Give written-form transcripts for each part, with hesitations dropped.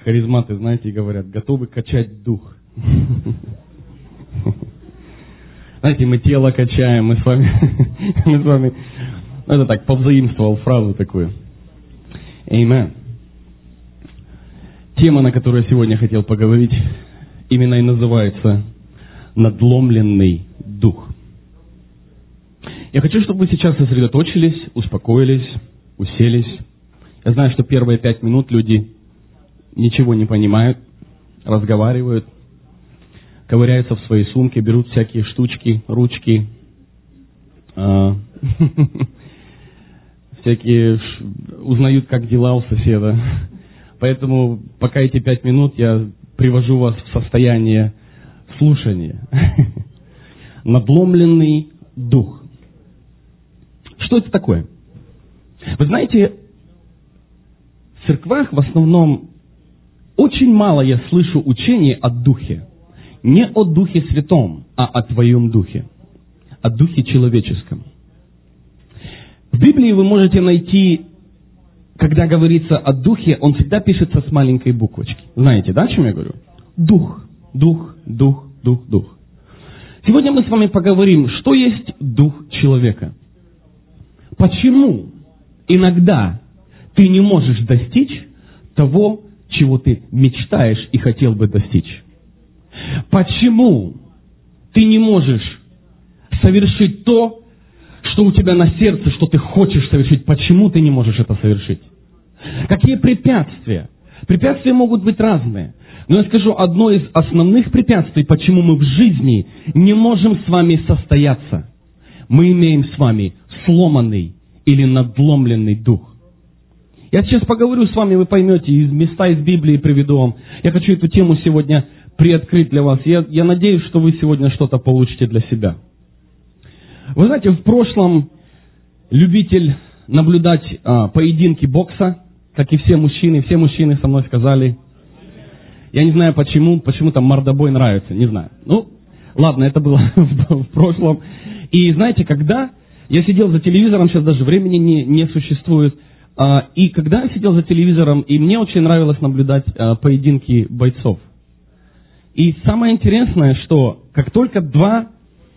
харизматы, знаете, говорят, готовы качать дух. Знаете, мы тело качаем, мы с вами, это так, повзаимствовал фразу такую. Amen. Тема, на которую я сегодня хотел поговорить, именно и называется «Надломленный дух». Я хочу, чтобы вы сейчас сосредоточились, успокоились, уселись. Я знаю, что первые 5 минут люди ничего не понимают, разговаривают, ковыряются в своей сумке, берут всякие штучки, ручки, всякие, узнают, как дела у соседа. Поэтому пока эти 5 минут я привожу вас в состояние слушания. Надломленный дух. Что это такое? Вы знаете, в церквах в основном очень мало я слышу учений о Духе. Не о Духе Святом, а о Твоем Духе. О Духе человеческом. В Библии вы можете найти, когда говорится о Духе, он всегда пишется с маленькой буквочки. Знаете, да, о чем я говорю? Дух, дух, дух, дух, дух. Сегодня мы с вами поговорим, что есть Дух человека. Почему иногда ты не можешь достичь того, чего ты мечтаешь и хотел бы достичь? Почему ты не можешь совершить то, что у тебя на сердце, что ты хочешь совершить? Почему ты не можешь это совершить? Какие препятствия? Препятствия могут быть разные. Но я скажу, одно из основных препятствий, почему мы в жизни не можем с вами состояться. Мы имеем с вами сломанный или надломленный дух. Я сейчас поговорю с вами, вы поймете, места из Библии приведу вам. Я хочу эту тему сегодня приоткрыть для вас. Я надеюсь, что вы сегодня что-то получите для себя. Вы знаете, в прошлом любитель наблюдать поединки бокса, как и все мужчины со мной сказали. Я не знаю почему-то мордобой нравится, не знаю. Ну, ладно, это было в прошлом. И знаете, когда я сидел за телевизором, сейчас даже времени не существует, и когда я сидел за телевизором, и мне очень нравилось наблюдать поединки бойцов. И самое интересное, что как только два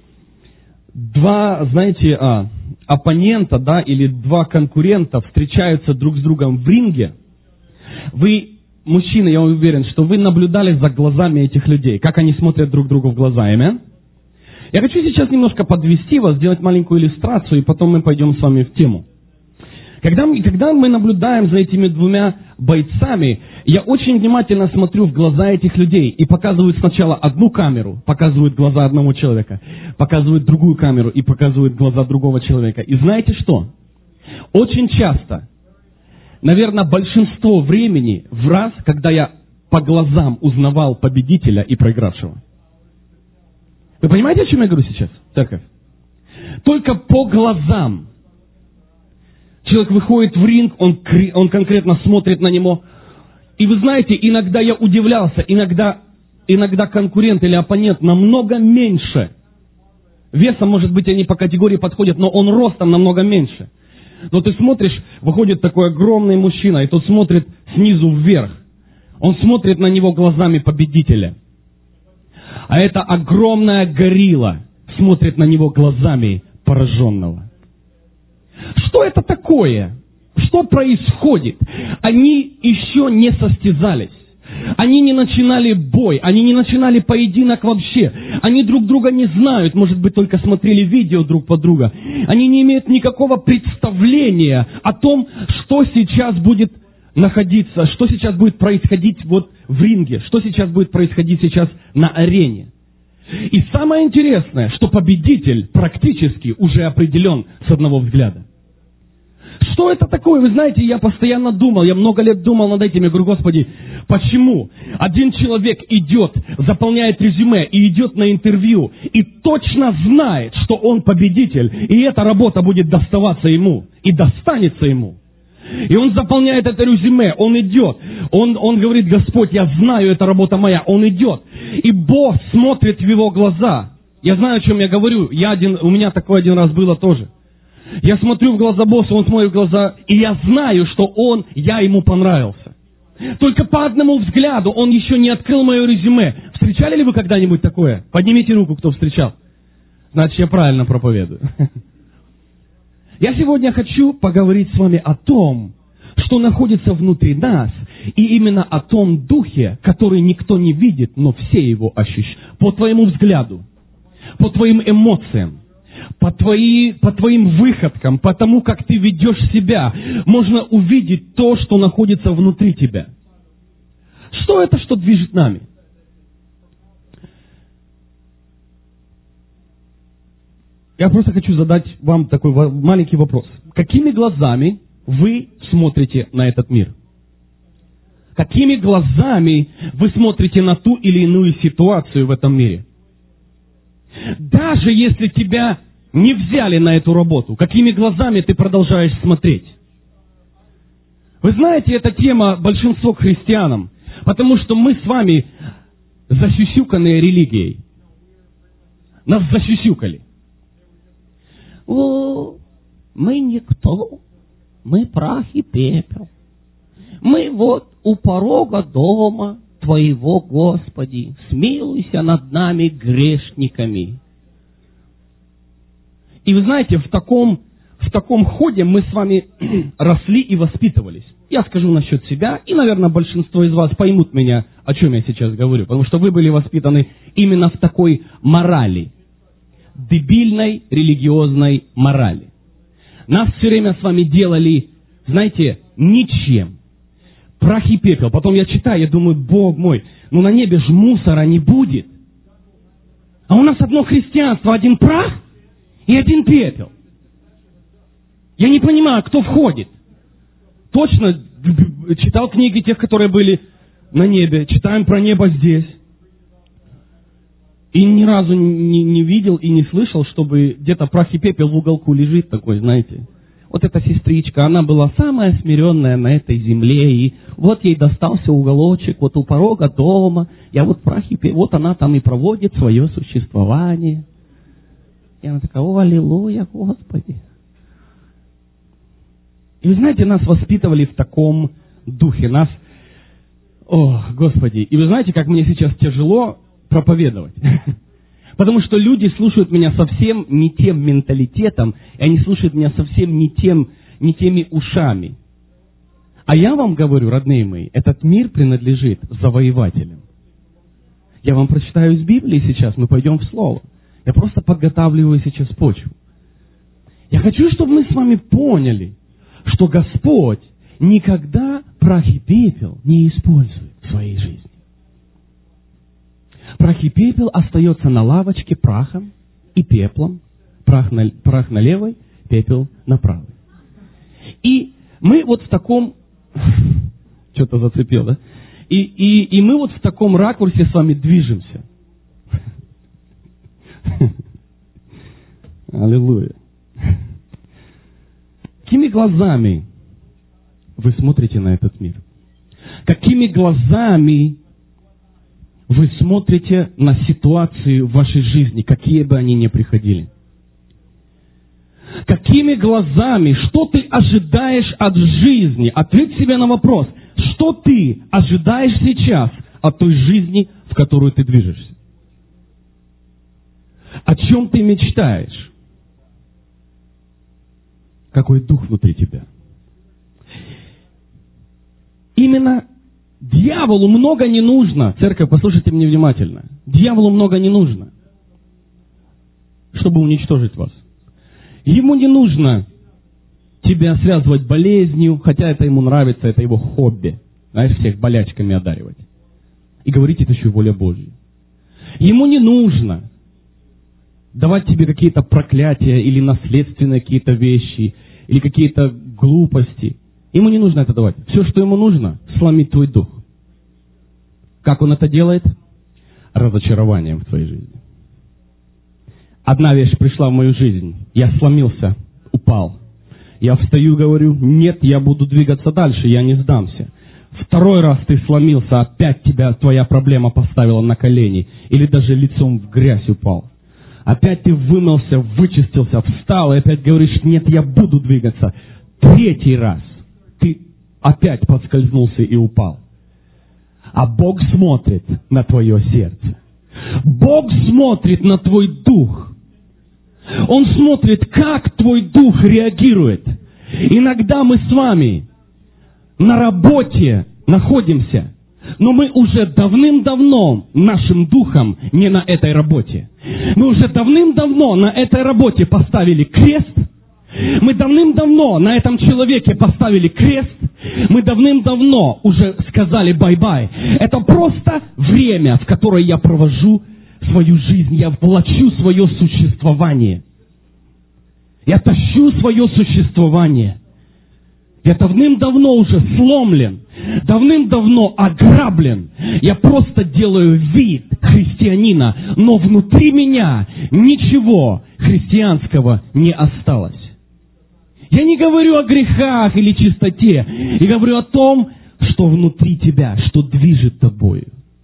знаете, оппонента, да, или два конкурента встречаются друг с другом в ринге, вы, мужчины, я уверен, что вы наблюдали за глазами этих людей, как они смотрят друг другу в глаза, аминь? Я хочу сейчас немножко подвести вас, сделать маленькую иллюстрацию, и потом мы пойдем с вами в тему. Когда мы наблюдаем за этими двумя бойцами, я очень внимательно смотрю в глаза этих людей и показывают сначала одну камеру, показывают глаза одного человека, показывают другую камеру и показывают глаза другого человека. И знаете что? Очень часто, наверное, большинство времени в раз, когда я по глазам узнавал победителя и проигравшего. Вы понимаете, о чем я говорю сейчас, церковь? Только по глазам. Человек выходит в ринг, он конкретно смотрит на него. И вы знаете, иногда я удивлялся, иногда конкурент или оппонент намного меньше. Весом, может быть, они по категории подходят, но он ростом намного меньше. Но ты смотришь, выходит такой огромный мужчина, и тот смотрит снизу вверх. Он смотрит на него глазами победителя. А эта огромная горилла смотрит на него глазами пораженного. Что это такое? Что происходит? Они еще не состязались. Они не начинали бой. Они не начинали поединок вообще. Они друг друга не знают. Может быть, только смотрели видео друг по другу. Они не имеют никакого представления о том, что сейчас будет находиться, что сейчас будет происходить вот в ринге, что сейчас будет происходить сейчас на арене. И самое интересное, что победитель практически уже определен с одного взгляда. Что это такое? Вы знаете, я постоянно думал, я много лет думал над этим. Я говорю, Господи, почему один человек идет, заполняет резюме и идет на интервью, и точно знает, что он победитель, и эта работа будет доставаться ему, и достанется ему. И он заполняет это резюме, он идет, он говорит, Господь, я знаю, это работа моя, он идет. И Бог смотрит в его глаза. Я знаю, о чем я говорю, у меня такое один раз было тоже. Я смотрю в глаза босса, он смотрит в глаза, и я знаю, что я ему понравился. Только по одному взгляду он еще не открыл мое резюме. Встречали ли вы когда-нибудь такое? Поднимите руку, кто встречал. Значит, я правильно проповедую. Я сегодня хочу поговорить с вами о том, что находится внутри нас, и именно о том духе, который никто не видит, но все его ощущают. По твоему взгляду, по твоим эмоциям, по твоим выходкам, по тому, как ты ведешь себя, можно увидеть то, что находится внутри тебя. Что это, что движет нами? Я просто хочу задать вам такой маленький вопрос. Какими глазами вы смотрите на этот мир? Какими глазами вы смотрите на ту или иную ситуацию в этом мире? Даже если тебя не взяли на эту работу, какими глазами ты продолжаешь смотреть? Вы знаете, эта тема большинство христианам, потому что мы с вами засюсюканные религией. Нас засюсюкали. О, мы никто, мы прах и пепел. Мы вот у порога дома Твоего, Господи, смилуйся над нами грешниками. И вы знаете, в таком ходе мы с вами росли и воспитывались. Я скажу насчет себя, и, наверное, большинство из вас поймут меня, о чем я сейчас говорю, потому что вы были воспитаны именно в такой морали, дебильной религиозной морали. Нас все время с вами делали, знаете, ничем. Прах и пепел. Потом я читаю, я думаю, Бог мой, ну на небе ж мусора не будет. А у нас одно христианство, один прах и один пепел. Я не понимаю, кто входит. Точно читал книги тех, которые были на небе. Читаем про небо здесь. И ни разу не видел и не слышал, чтобы где-то прах и пепел в уголку лежит такой, знаете. Вот эта сестричка, она была самая смиренная на этой земле, и вот ей достался уголочек, вот у порога дома, я вот прах и пепел, вот она там и проводит свое существование. И она такая, о, аллилуйя, Господи. И вы знаете, нас воспитывали в таком духе, о, Господи. И вы знаете, как мне сейчас тяжело проповедовать. Потому что люди слушают меня совсем не тем менталитетом, и они слушают меня совсем не теми ушами. А я вам говорю, родные мои, этот мир принадлежит завоевателям. Я вам прочитаю из Библии сейчас, мы пойдем в Слово. Я просто подготавливаю сейчас почву. Я хочу, чтобы мы с вами поняли, что Господь никогда прах и пепел не использует в своей жизни. Прах и пепел остается на лавочке прахом и пеплом. Прах на левой, пепел на правой. И мы вот в таком... Что-то зацепил, да? И мы вот в таком ракурсе с вами движемся. Аллилуйя. Какими глазами вы смотрите на этот мир? Какими глазами вы смотрите на ситуации в вашей жизни, какие бы они ни приходили? Какими глазами, что ты ожидаешь от жизни? Ответь себе на вопрос, что ты ожидаешь сейчас от той жизни, в которую ты движешься? О чем ты мечтаешь? Какой дух внутри тебя? Именно дьяволу много не нужно. Церковь, послушайте меня внимательно. Дьяволу много не нужно, чтобы уничтожить вас. Ему не нужно тебя связывать болезнью, хотя это ему нравится, это его хобби. Знаешь, всех болячками одаривать. И говорить, это еще воля Божья. Ему не нужно давать тебе какие-то проклятия или наследственные какие-то вещи, или какие-то глупости. Ему не нужно это давать. Все, что ему нужно, сломить твой дух. Как он это делает? Разочарованием в твоей жизни. Одна вещь пришла в мою жизнь. Я сломился, упал. Я встаю и говорю, нет, я буду двигаться дальше, я не сдамся. Второй раз ты сломился, опять тебя твоя проблема поставила на колени. Или даже лицом в грязь упал. Опять ты вымылся, вычистился, встал и опять говоришь, нет, я буду двигаться. Третий раз ты опять подскользнулся и упал. А Бог смотрит на твое сердце. Бог смотрит на твой дух. Он смотрит, как твой дух реагирует. Иногда мы с вами на работе находимся, но мы уже давным-давно нашим духом не на этой работе. Мы уже давным-давно на этой работе поставили крест. Мы давным-давно на этом человеке поставили крест. Мы давным-давно уже сказали бай-бай. Это просто время, в которое я провожу свою жизнь. Я влачу свое существование. Я тащу свое существование. Я давным-давно уже сломлен. Давным-давно ограблен. Я просто делаю вид христианина. Но внутри меня ничего христианского не осталось. Я не говорю о грехах или чистоте. Я говорю о том, что внутри тебя, что движет тобою.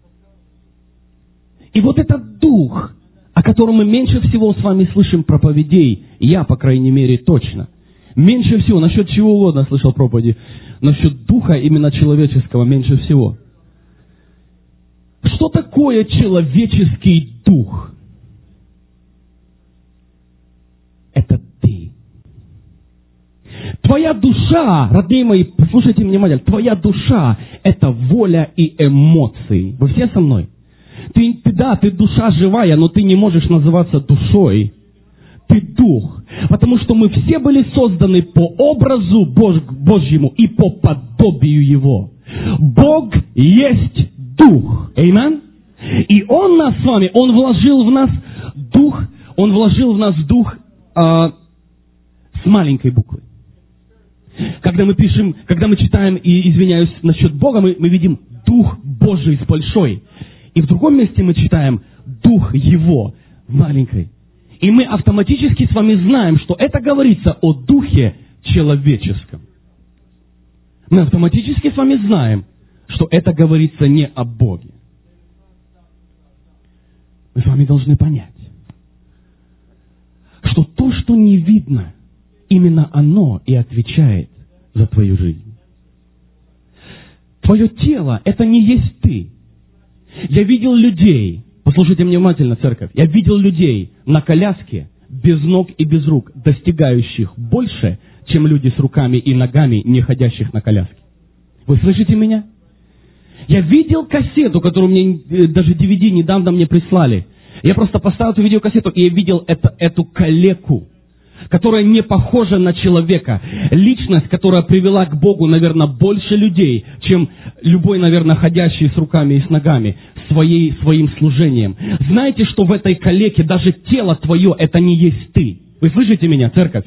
И вот этот дух, о котором мы меньше всего с вами слышим проповедей, я, по крайней мере, точно. Меньше всего, насчет чего угодно слышал проповеди, насчет духа именно человеческого меньше всего. Что такое человеческий дух? Это ты. Твоя душа, родные мои, послушайте меня внимательно, твоя душа – это воля и эмоции. Вы все со мной? Ты душа живая, но ты не можешь называться душой. Ты дух. Потому что мы все были созданы по образу Божьему и по подобию Его. Бог есть дух. Аминь. И Он нас с вами, Он вложил в нас дух с маленькой буквы. Когда мы читаем, и извиняюсь насчет Бога, мы видим Дух Божий с большой. И в другом месте мы читаем Дух Его маленькой. И мы автоматически с вами знаем, что это говорится о Духе человеческом. Мы автоматически с вами знаем, что это говорится не о Боге. Мы с вами должны понять, что то, что не видно, именно оно и отвечает за твою жизнь. Твое тело – это не есть ты. Я видел людей, послушайте меня внимательно, церковь, я видел людей на коляске, без ног и без рук, достигающих больше, чем люди с руками и ногами, не ходящих на коляске. Вы слышите меня? Я видел кассету, которую мне даже DVD недавно мне прислали. Я просто поставил эту видеокассету, и я видел эту калеку, которая не похожа на человека. Личность, которая привела к Богу, наверное, больше людей, чем любой, наверное, ходящий с руками и с ногами, своим служением. Знаете, что в этой калеке даже тело твое, это не есть ты. Вы слышите меня, церковь?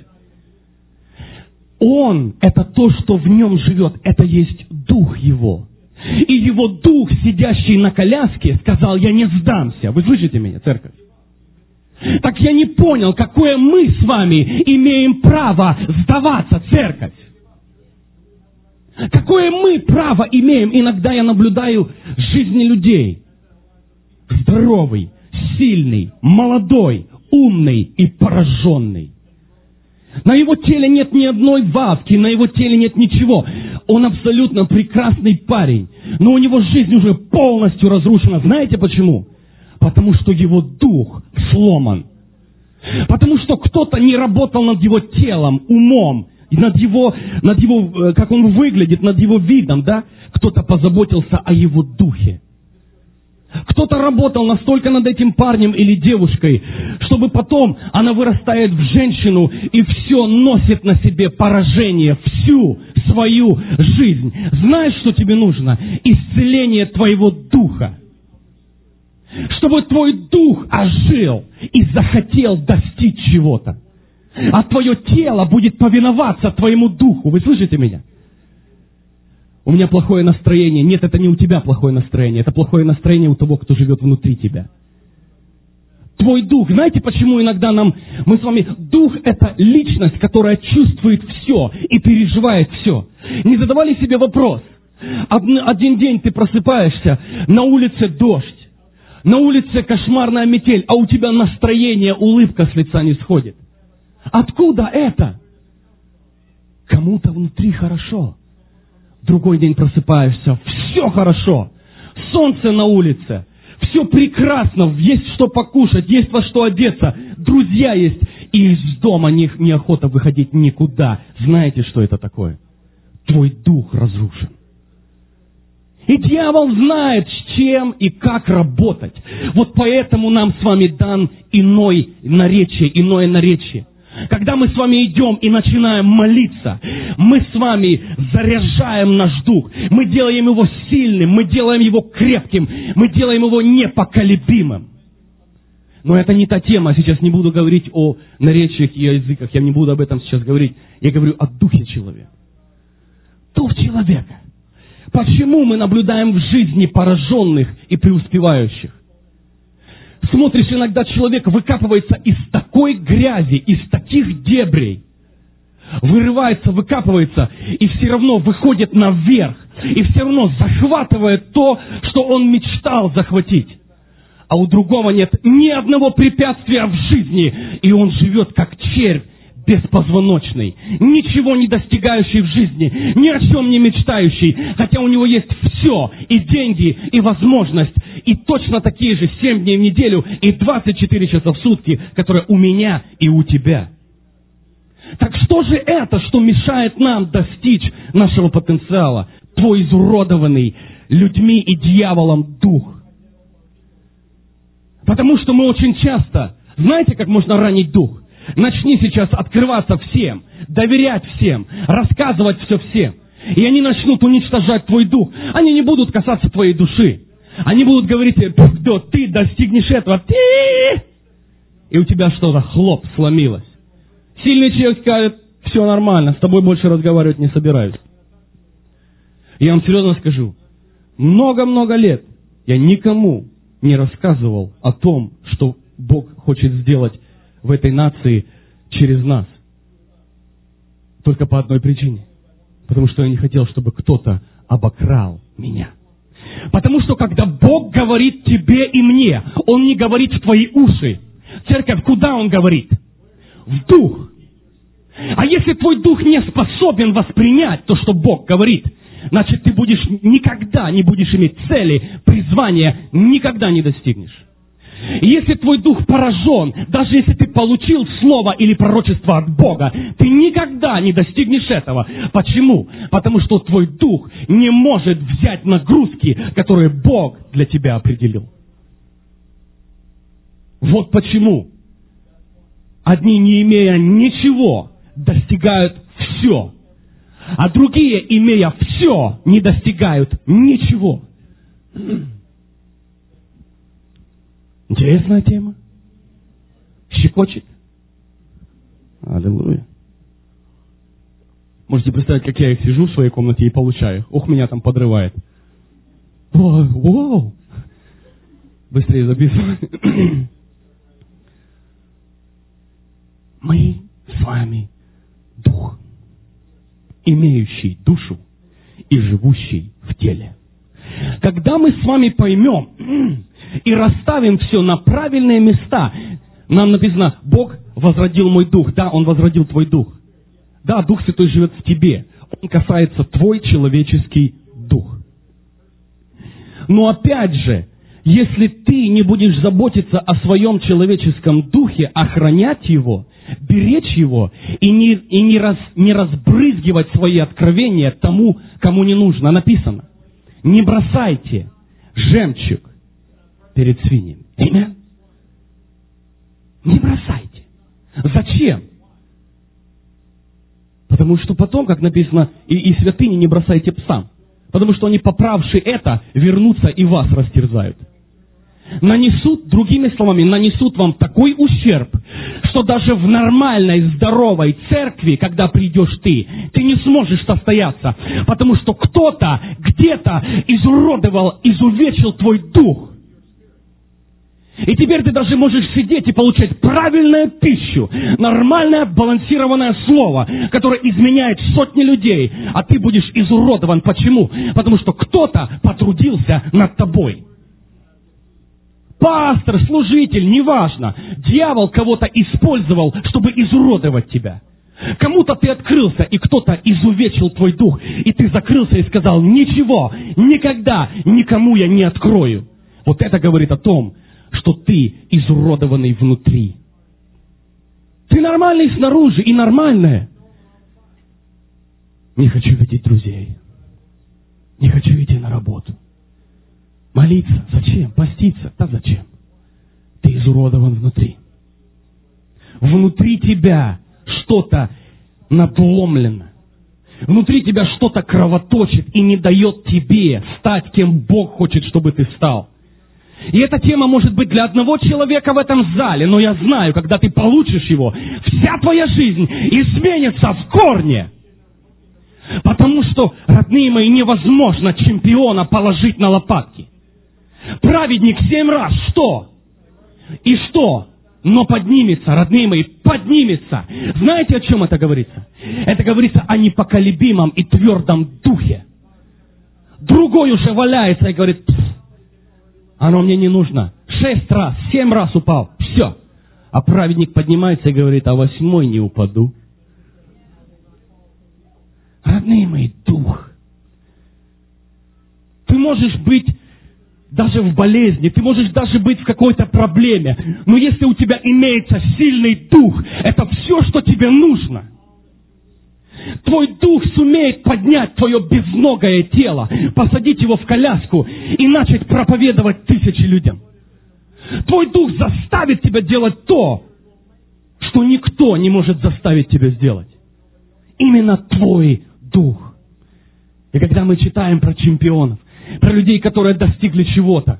Он, это то, что в нем живет, это есть дух его. И его дух, сидящий на коляске, сказал: я не сдамся. Вы слышите меня, церковь? Так я не понял, какое мы с вами имеем право сдаваться, церковь. Какое мы право имеем? Иногда я наблюдаю жизни людей. Здоровый, сильный, молодой, умный и пораженный. На его теле нет ни одной вавки, на его теле нет ничего. Он абсолютно прекрасный парень, но у него жизнь уже полностью разрушена. Знаете почему? Потому что его дух сломан. Потому что кто-то не работал над его телом, умом, над его, как он выглядит, над его видом, да? Кто-то позаботился о его духе. Кто-то работал настолько над этим парнем или девушкой, чтобы потом она вырастает в женщину и все носит на себе поражение всю свою жизнь. Знаешь, что тебе нужно? Исцеление твоего духа. Чтобы твой дух ожил и захотел достичь чего-то. А твое тело будет повиноваться твоему духу. Вы слышите меня? У меня плохое настроение. Нет, это не у тебя плохое настроение. Это плохое настроение у того, кто живет внутри тебя. Твой дух. Знаете, почему иногда мы с вами... Дух – это личность, которая чувствует все и переживает все. Не задавали себе вопрос. Один день ты просыпаешься, на улице дождь. На улице кошмарная метель, а у тебя настроение, улыбка с лица не сходит. Откуда это? Кому-то внутри хорошо. Другой день просыпаешься, все хорошо. солнце на улице, все прекрасно, есть что покушать, есть во что одеться, друзья есть, и из дома неохота выходить никуда. Знаете, что это такое? Твой дух разрушен. И дьявол знает, с чем и как работать. Вот поэтому нам с вами дан иное наречие. Когда мы с вами идем и начинаем молиться, мы с вами заряжаем наш дух. Мы делаем его сильным, мы делаем его крепким, мы делаем его непоколебимым. Но это не та тема. Сейчас не буду говорить о наречиях и о языках. Я не буду об этом сейчас говорить. Я говорю о духе человека. Дух человека. Почему мы наблюдаем в жизни пораженных и преуспевающих? Смотришь, иногда человек выкапывается из такой грязи, из таких дебрей, вырывается, выкапывается, и все равно выходит наверх, и все равно захватывает то, что он мечтал захватить. А у другого нет ни одного препятствия в жизни, и он живет как червь беспозвоночный, ничего не достигающий в жизни, ни о чем не мечтающий, хотя у него есть все, и деньги, и возможность, и точно такие же 7 дней в неделю, и 24 часа в сутки, которые у меня и у тебя. Так что же это, что мешает нам достичь нашего потенциала? Твой изуродованный людьми и дьяволом дух. Потому что мы очень часто, знаете, как можно ранить дух? Начни сейчас открываться всем, доверять всем, рассказывать все всем. И они начнут уничтожать твой дух. Они не будут касаться твоей души. Они будут говорить тебе: да, ты достигнешь этого, ты... И у тебя что-то хлоп сломилось. Сильный человек скажет: все нормально, с тобой больше разговаривать не собираюсь. Я вам серьезно скажу, много-много лет я никому не рассказывал о том, что Бог хочет сделать в этой нации через нас. Только по одной причине. Потому что я не хотел, чтобы кто-то обокрал меня. Потому что когда Бог говорит тебе и мне, Он не говорит в твои уши. Церковь, куда Он говорит? В дух. А если твой дух не способен воспринять то, что Бог говорит, значит, ты никогда не будешь иметь цели, призвания, никогда не достигнешь. И если твой дух поражен, даже если ты получил слово или пророчество от Бога, ты никогда не достигнешь этого. Почему? Потому что твой дух не может взять нагрузки, которые Бог для тебя определил. Вот почему одни, не имея ничего, достигают все, а другие, имея все, не достигают ничего. Интересная тема. Щекочет. Аллилуйя. Можете представить, как я их сижу в своей комнате и получаю. Ох, меня там подрывает. Воу. Быстрее записывай. Мы с вами дух, имеющий душу и живущий в теле. Когда мы с вами поймем и расставим все на правильные места, нам написано: Бог возродил мой дух. Да, Он возродил твой дух. Да, Дух Святой живет в тебе. Он касается твой человеческий дух. Но опять же, если ты не будешь заботиться о своем человеческом духе, охранять его, беречь его и не разбрызгивать свои откровения тому, кому не нужно, написано: не бросайте жемчуг перед свиньями. Аминь. Не бросайте. Зачем? Потому что потом, как написано, и святыни не бросайте псам. Потому что они, поправши это, вернутся и вас растерзают. Другими словами, нанесут вам такой ущерб, что даже в нормальной, здоровой церкви, когда придешь ты не сможешь состояться, потому что кто-то где-то изуродовал, изувечил твой дух. И теперь ты даже можешь сидеть и получать правильную пищу, нормальное, балансированное слово, которое изменяет сотни людей, а ты будешь изуродован. Почему? Потому что кто-то потрудился над тобой. Пастор, служитель, неважно. Дьявол кого-то использовал, чтобы изуродовать тебя. Кому-то ты открылся, и кто-то изувечил твой дух, и ты закрылся и сказал: ничего, никогда никому я не открою. Вот это говорит о том, что ты изуродованный внутри. Ты нормальный снаружи и нормальная. Не хочу видеть друзей. Не хочу идти на работу. Молиться? Зачем? Поститься? Да зачем? Ты изуродован внутри. Внутри тебя что-то надломлено. Внутри тебя что-то кровоточит и не дает тебе стать, кем Бог хочет, чтобы ты стал. И эта тема может быть для одного человека в этом зале, но я знаю, когда ты получишь его, вся твоя жизнь изменится в корне. Потому что, родные мои, невозможно чемпиона положить на лопатки. Праведник 7 раз что? И что? Но поднимется, родные мои, поднимется. Знаете, о чем это говорится? Это говорится о непоколебимом и твердом духе. Другой уже валяется и говорит: оно мне не нужно. 6 раз, 7 раз упал. Все. А праведник поднимается и говорит: а 8-й не упаду. Родные мои, дух. Ты можешь быть даже в болезни, ты можешь даже быть в какой-то проблеме, но если у тебя имеется сильный дух, это все, что тебе нужно. Твой дух сумеет поднять твое безногое тело, посадить его в коляску и начать проповедовать 1000 людям. Твой дух заставит тебя делать то, что никто не может заставить тебя сделать. Именно твой дух. И когда мы читаем про чемпионов, про людей, которые достигли чего-то,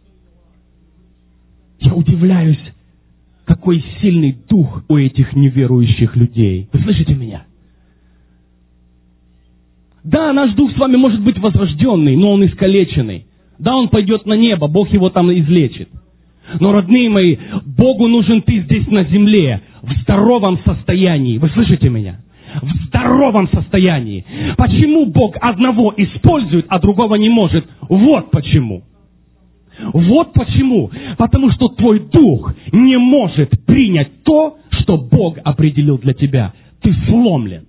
я удивляюсь, какой сильный дух у этих неверующих людей. Вы слышите меня? Да, наш дух с вами может быть возрожденный, но он искалеченный. Да, он пойдет на небо, Бог его там излечит. Но, родные мои, Богу нужен ты здесь на земле, в здоровом состоянии. Вы слышите меня? В здоровом состоянии. Почему Бог одного использует, а другого не может? Вот почему. Вот почему. Потому что твой дух не может принять то, что Бог определил для тебя. Ты сломлен.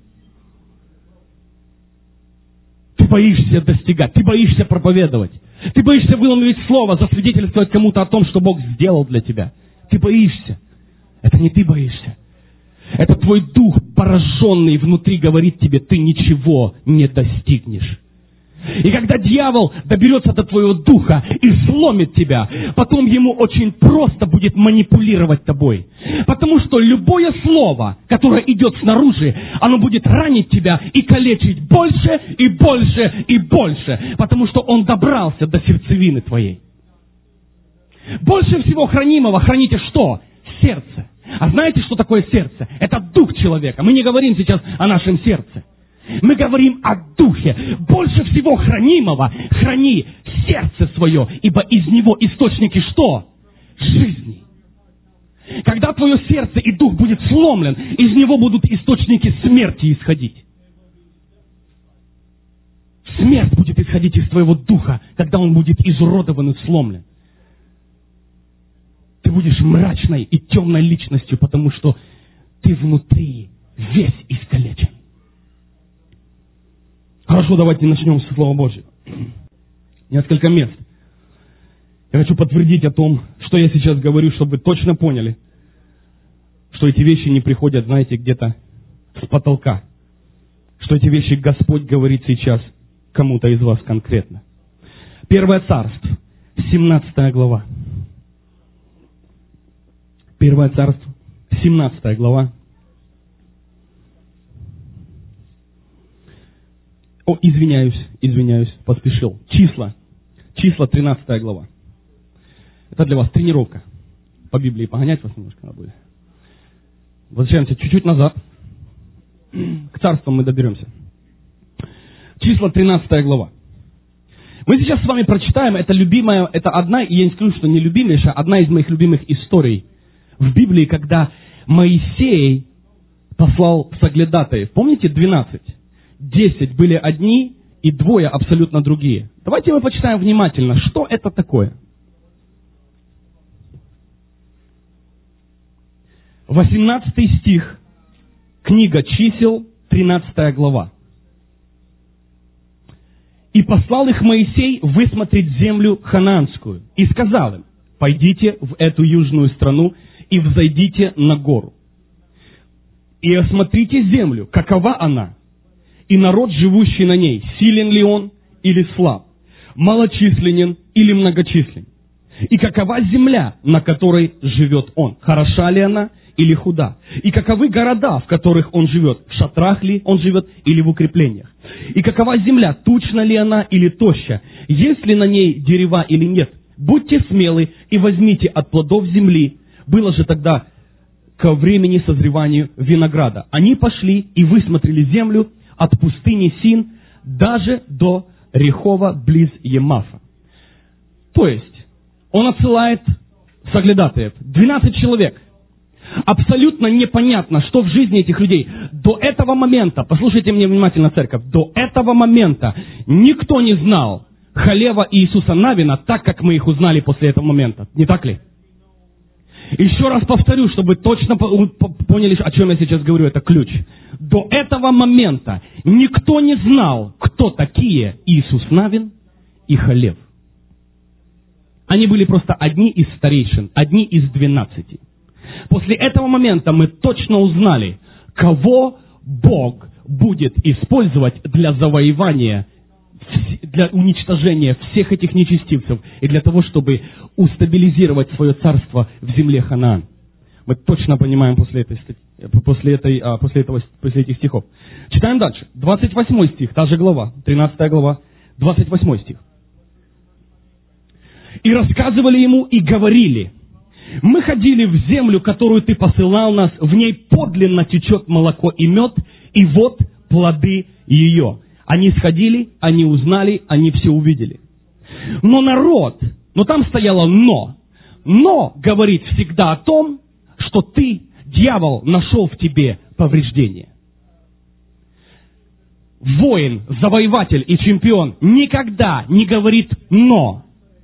Ты боишься достигать, ты боишься проповедовать. Ты боишься выломить слово, засвидетельствовать кому-то о том, что Бог сделал для тебя. Ты боишься. Это не ты боишься. Это твой дух, пораженный внутри, говорит тебе: ты ничего не достигнешь. И когда дьявол доберется до твоего духа и сломит тебя, потом ему очень просто будет манипулировать тобой. Потому что любое слово, которое идет снаружи, оно будет ранить тебя и калечить больше и больше и больше. Потому что он добрался до сердцевины твоей. Больше всего хранимого храните что? Сердце. А знаете, что такое сердце? Это дух человека. Мы не говорим сейчас о нашем сердце. Мы говорим о духе. Больше всего хранимого храни сердце свое, ибо из него источники что? Жизни. Когда твое сердце и дух будет сломлен, из него будут источники смерти исходить. Смерть будет исходить из твоего духа, когда он будет изуродован и сломлен. Ты будешь мрачной и темной личностью, потому что ты внутри весь искалечен. Хорошо, давайте начнем с Слова Божьего. Несколько мест. Я хочу подтвердить о том, что я сейчас говорю, чтобы вы точно поняли, что эти вещи не приходят, знаете, где-то с потолка. Что эти вещи Господь говорит сейчас кому-то из вас конкретно. 1 Царство, 17 глава. 1 Царство, 17 глава. Извиняюсь, поспешил. Числа, 13 глава. Это для вас тренировка. По Библии погонять вас немножко надо будет. Возвращаемся чуть-чуть назад. К царствам мы доберемся. Числа, 13 глава. Мы сейчас с вами прочитаем, это любимая, это одна, и я не скажу, что не любимая, одна из моих любимых историй в Библии, когда Моисей послал соглядатаев. Помните 12? 10 были одни, и 2 абсолютно другие. Давайте мы почитаем внимательно, что это такое. 18 стих Книга Чисел, 13 глава. «И послал их Моисей высмотреть землю ханаанскую, и сказал им: пойдите в эту южную страну и взойдите на гору. И осмотрите землю, какова она, и народ, живущий на ней, силен ли он или слаб, малочисленен или многочислен, и какова земля, на которой живет он, хороша ли она или худа, и каковы города, в которых он живет, в шатрах ли он живет или в укреплениях, и какова земля, тучна ли она или тоща, есть ли на ней дерева или нет. Будьте смелы и возьмите от плодов земли». Было же тогда ко времени созревания винограда. Они пошли и высмотрели землю от пустыни Син даже до Рехова близ Емафа. То есть, он отсылает соглядатаев, 12 человек. Абсолютно непонятно, что в жизни этих людей. До этого момента, послушайте меня внимательно, церковь, до этого момента никто не знал Халева и Иисуса Навина так, как мы их узнали после этого момента. Не так ли? Еще раз повторю, чтобы точно поняли, о чем я сейчас говорю, это ключ. До этого момента никто не знал, кто такие Иисус Навин и Халев. Они были просто одни из старейшин, одни из 12. После этого момента мы точно узнали, кого Бог будет использовать для завоевания, для уничтожения всех этих нечестивцев и для того, чтобы устабилизировать свое царство в земле Ханаан. Мы точно понимаем после этих стихов. Читаем дальше. 28 стих, та же глава, 13 глава, 28 стих. «И рассказывали ему и говорили: мы ходили в землю, которую ты посылал нас, в ней подлинно течет молоко и мед, и вот плоды ее». Они сходили, они узнали, они все увидели. Но народ, там стояло но говорит всегда о том, что ты, дьявол, нашел в тебе повреждение. Воин, завоеватель и чемпион никогда не говорит «но».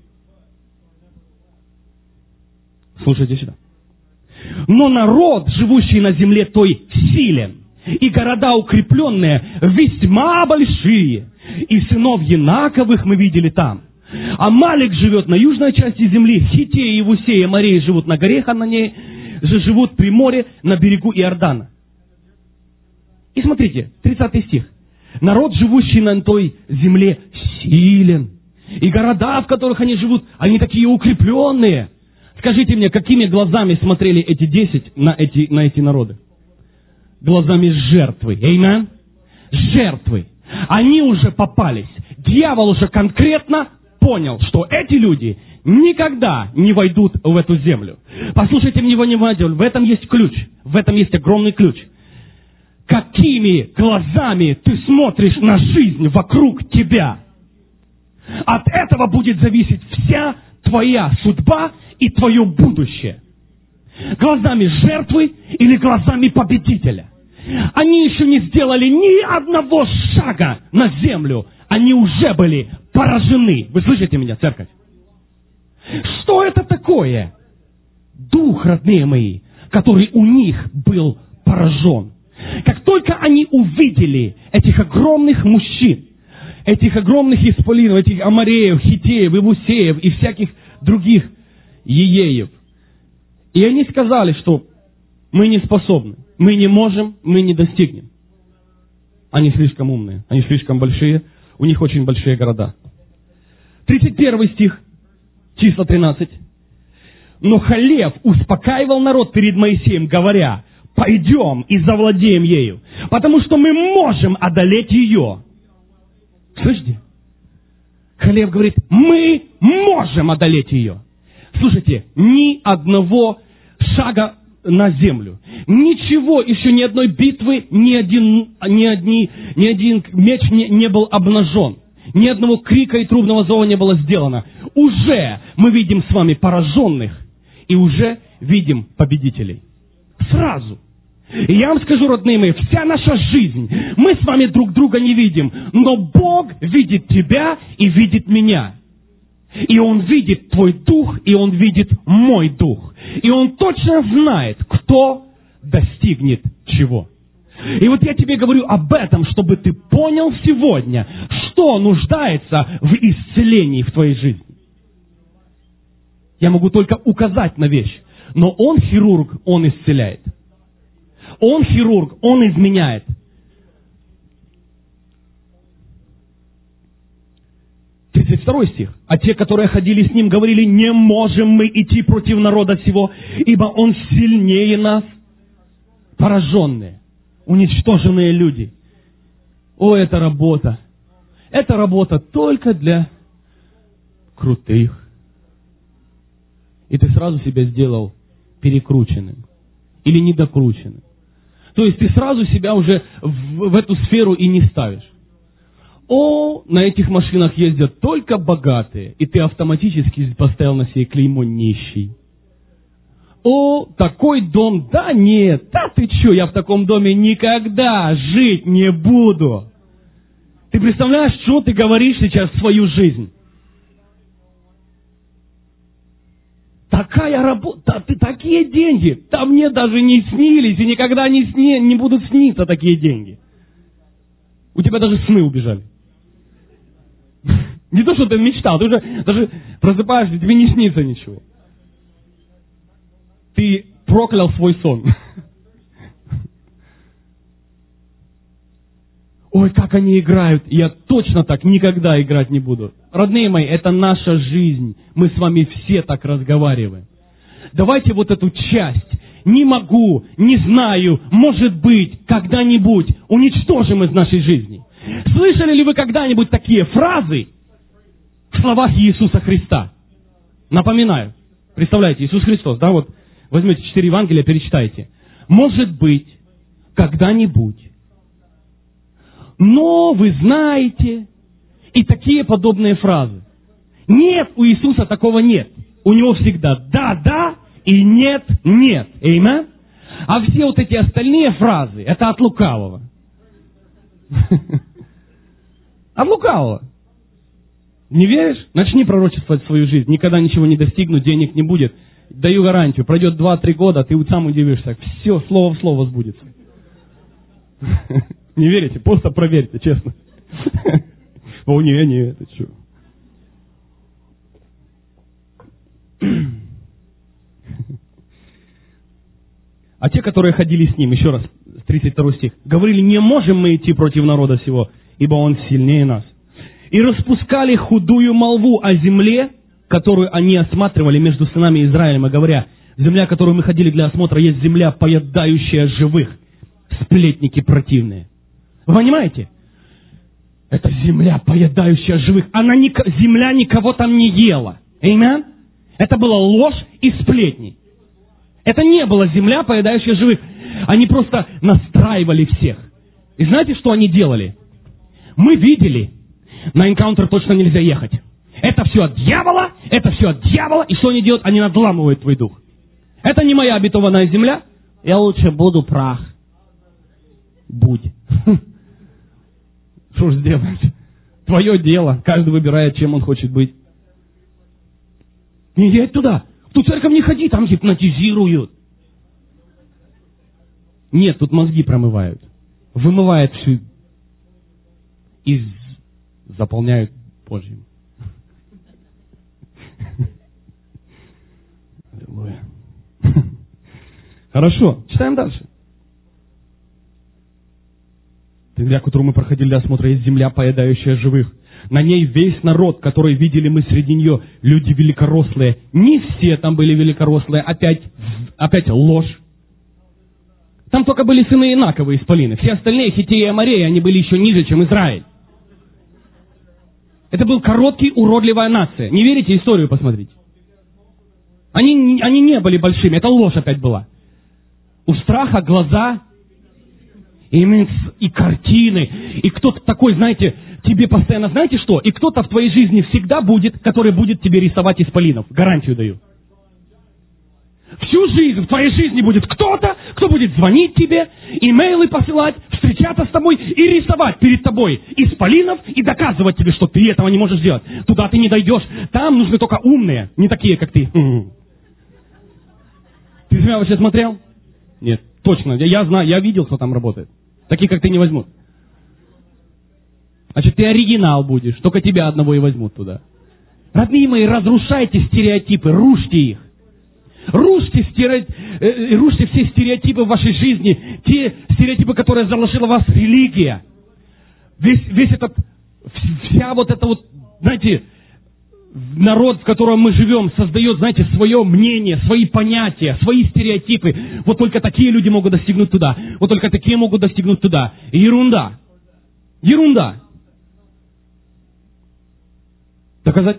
Слушайте сюда. Но народ, живущий на земле той, силен, и города укрепленные весьма большие, и сынов Янаковых мы видели там. Амалик живет на южной части земли, Хитеи, Евусеи, Амореи живут на горе Хананеи, же живут при море на берегу Иордана. И смотрите, 30 стих. Народ, живущий на той земле, силен, и города, в которых они живут, они такие укрепленные. Скажите мне, какими глазами смотрели эти 10 на эти народы? Глазами жертвы. Аминь. Жертвы. Они уже попались. Дьявол уже конкретно понял, что эти люди никогда не войдут в эту землю. Послушайте меня внимательно, в этом есть ключ. В этом есть огромный ключ. Какими глазами ты смотришь на жизнь вокруг тебя? От этого будет зависеть вся твоя судьба и твое будущее. Глазами жертвы или глазами победителя. Они еще не сделали ни одного шага на землю. Они уже были поражены. Вы слышите меня, церковь? Что это такое? Дух, родные мои, который у них был поражен. Как только они увидели этих огромных мужчин, этих огромных исполинов, этих Амореев, Хитеев, Евусеев и всяких других Ееев, и они сказали, что мы не способны, мы не можем, мы не достигнем. Они слишком умные, они слишком большие, у них очень большие города. 31 стих, числа 13. Но Халев успокаивал народ перед Моисеем, говоря: пойдем и завладеем ею, потому что мы можем одолеть ее. Слышите? Халев говорит, мы можем одолеть ее. Слушайте, ни одного шага на землю. Ничего, еще ни одной битвы, ни один меч не был обнажен. Ни одного крика и трубного зова не было сделано. Уже мы видим с вами пораженных и уже видим победителей. Сразу. И я вам скажу, родные мои, вся наша жизнь, мы с вами друг друга не видим, но Бог видит тебя и видит меня. И Он видит твой дух, и Он видит мой дух. И Он точно знает, кто достигнет чего. И вот я тебе говорю об этом, чтобы ты понял сегодня, что нуждается в исцелении в твоей жизни. Я могу только указать на вещь, но Он хирург, Он исцеляет. Он хирург, Он изменяет. 32 стих. А те, которые ходили с Ним, говорили: не можем мы идти против народа сего, ибо Он сильнее нас. Пораженные, уничтоженные люди. О, это работа. Это работа только для крутых. И ты сразу себя сделал перекрученным или недокрученным. То есть ты сразу себя уже в эту сферу и не ставишь. О, на этих машинах ездят только богатые, и ты автоматически поставил на себе клеймо нищий. О, такой дом, да нет, да ты что, я в таком доме никогда жить не буду. Ты представляешь, что ты говоришь сейчас в свою жизнь? Такая работа, такие деньги, там мне даже не снились, и никогда не будут сниться такие деньги. У тебя даже сны убежали. Не то, что ты мечтал, ты уже даже просыпаешься, тебе не снится ничего. Ты проклял свой сон. Ой, как они играют, я точно так никогда играть не буду. Родные мои, это наша жизнь, мы с вами все так разговариваем. Давайте вот эту часть, не могу, не знаю, может быть, когда-нибудь уничтожим из нашей жизни. Слышали ли вы когда-нибудь такие фразы в словах Иисуса Христа? Напоминаю. Представляете, Иисус Христос, да, вот возьмете 4 Евангелия, перечитайте. Может быть, когда-нибудь. Но вы знаете, и такие подобные фразы. Нет, у Иисуса такого нет. У Него всегда да и нет. Аминь. А все вот эти остальные фразы, это от лукавого. От лукавого. Не веришь? Начни пророчествовать свою жизнь. Никогда ничего не достигну, денег не будет. Даю гарантию. Пройдет 2-3 года, ты сам удивишься. Все, слово в слово сбудется. Не верите? Просто проверьте, честно. О, не, это что? А те, которые ходили с Ним, еще раз, 32 стих, говорили: не можем мы идти против народа сего, ибо Он сильнее нас. И распускали худую молву о земле, которую они осматривали между сынами Израилем, говоря: земля, которую мы ходили для осмотра, есть земля, поедающая живых, сплетники противные. Вы понимаете? Это земля, поедающая живых. Земля никого там не ела. Аминь? Это была ложь и сплетни. Это не была земля, поедающая живых. Они просто настраивали всех. И знаете, что они делали? Мы видели, на энкаунтер точно нельзя ехать. Это все от дьявола, И что они делают? Они надламывают твой дух. Это не моя обетованная земля. Я лучше буду прах. Будь. Что ж сделать? Твое дело. Каждый выбирает, чем он хочет быть. Не едь туда. В ту церковь не ходи, там гипнотизируют. Нет, тут мозги промывают. Вымывают всю и заполняют Божьим. Аллилуйя. Хорошо, читаем дальше. Земля, которую мы проходили для осмотра, есть земля, поедающая живых. На ней весь народ, который видели мы среди нее, люди великорослые. Не все там были великорослые, опять ложь. Там только были сыны Инаковы из Полины. Все остальные, Хиттеи и Амореи, они были еще ниже, чем Израиль. Это был короткий, уродливая нация. Не верите, историю посмотрите. Они не были большими, это ложь опять была. У страха глаза и картины. И кто-то такой, знаете, тебе постоянно, знаете что? И кто-то в твоей жизни всегда будет, который будет тебе рисовать исполинов. Гарантию даю. Всю жизнь в твоей жизни будет кто-то, кто будет звонить тебе, имейлы посылать, встречаться с тобой и рисовать перед тобой исполинов и доказывать тебе, что ты этого не можешь сделать. Туда ты не дойдешь. Там нужны только умные, не такие, как ты. Ты меня вообще смотрел? Нет, точно. Я знаю, я видел, кто там работает. Таких, как ты, не возьмут. Значит, ты оригинал будешь, только тебя одного и возьмут туда. Родные мои, разрушайте стереотипы, рушьте их. Рушьте все стереотипы в вашей жизни, те стереотипы, которые заложила в вас религия. Вся вот эта вот, знаете, народ, в котором мы живем, создает, знаете, свое мнение, свои понятия, свои стереотипы. Вот только такие люди могут достигнуть туда, вот только такие могут достигнуть туда. Ерунда. Ерунда. Доказать?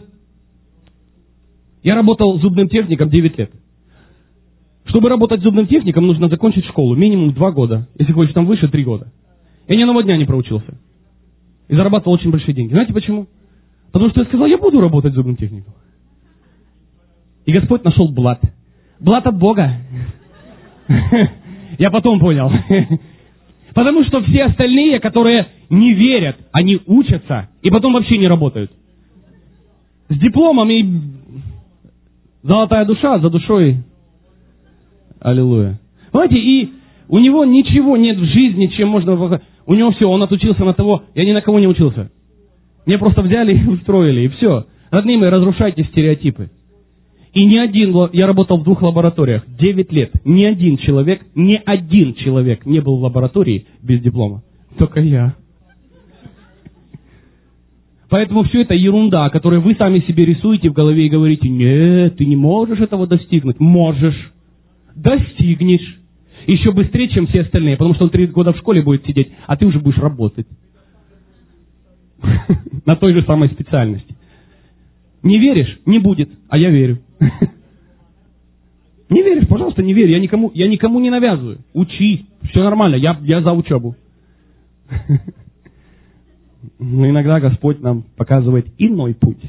Я работал зубным техником 9 лет. Чтобы работать зубным техником, нужно закончить школу. Минимум 2 года. Если хочешь там выше, 3 года. Я ни одного дня не проучился. И зарабатывал очень большие деньги. Знаете почему? Потому что я сказал, я буду работать зубным техником. И Господь нашел блат. Блат от Бога. Я потом понял. Потому что все остальные, которые не верят, они учатся и потом вообще не работают. С дипломом и золотая душа, за душой. Аллилуйя. Понимаете, и у него ничего нет в жизни, чем можно... У него все, он отучился на того, я ни на кого не учился. Меня просто взяли и устроили, и все. Родные мои, разрушайте стереотипы. И ни один, я работал в 2 лабораториях, 9 лет, ни один человек не был в лаборатории без диплома. Только я. Поэтому все это ерунда, которую вы сами себе рисуете в голове и говорите, нет, ты не можешь этого достигнуть. Можешь. Достигнешь. Еще быстрее, чем все остальные, потому что он 3 года в школе будет сидеть, а ты уже будешь работать. На той же самой специальности. Не веришь? Не будет, а я верю. Не веришь? Пожалуйста, не верь. Я никому не навязываю. Учись. Все нормально, я за учебу. Но иногда Господь нам показывает иной путь.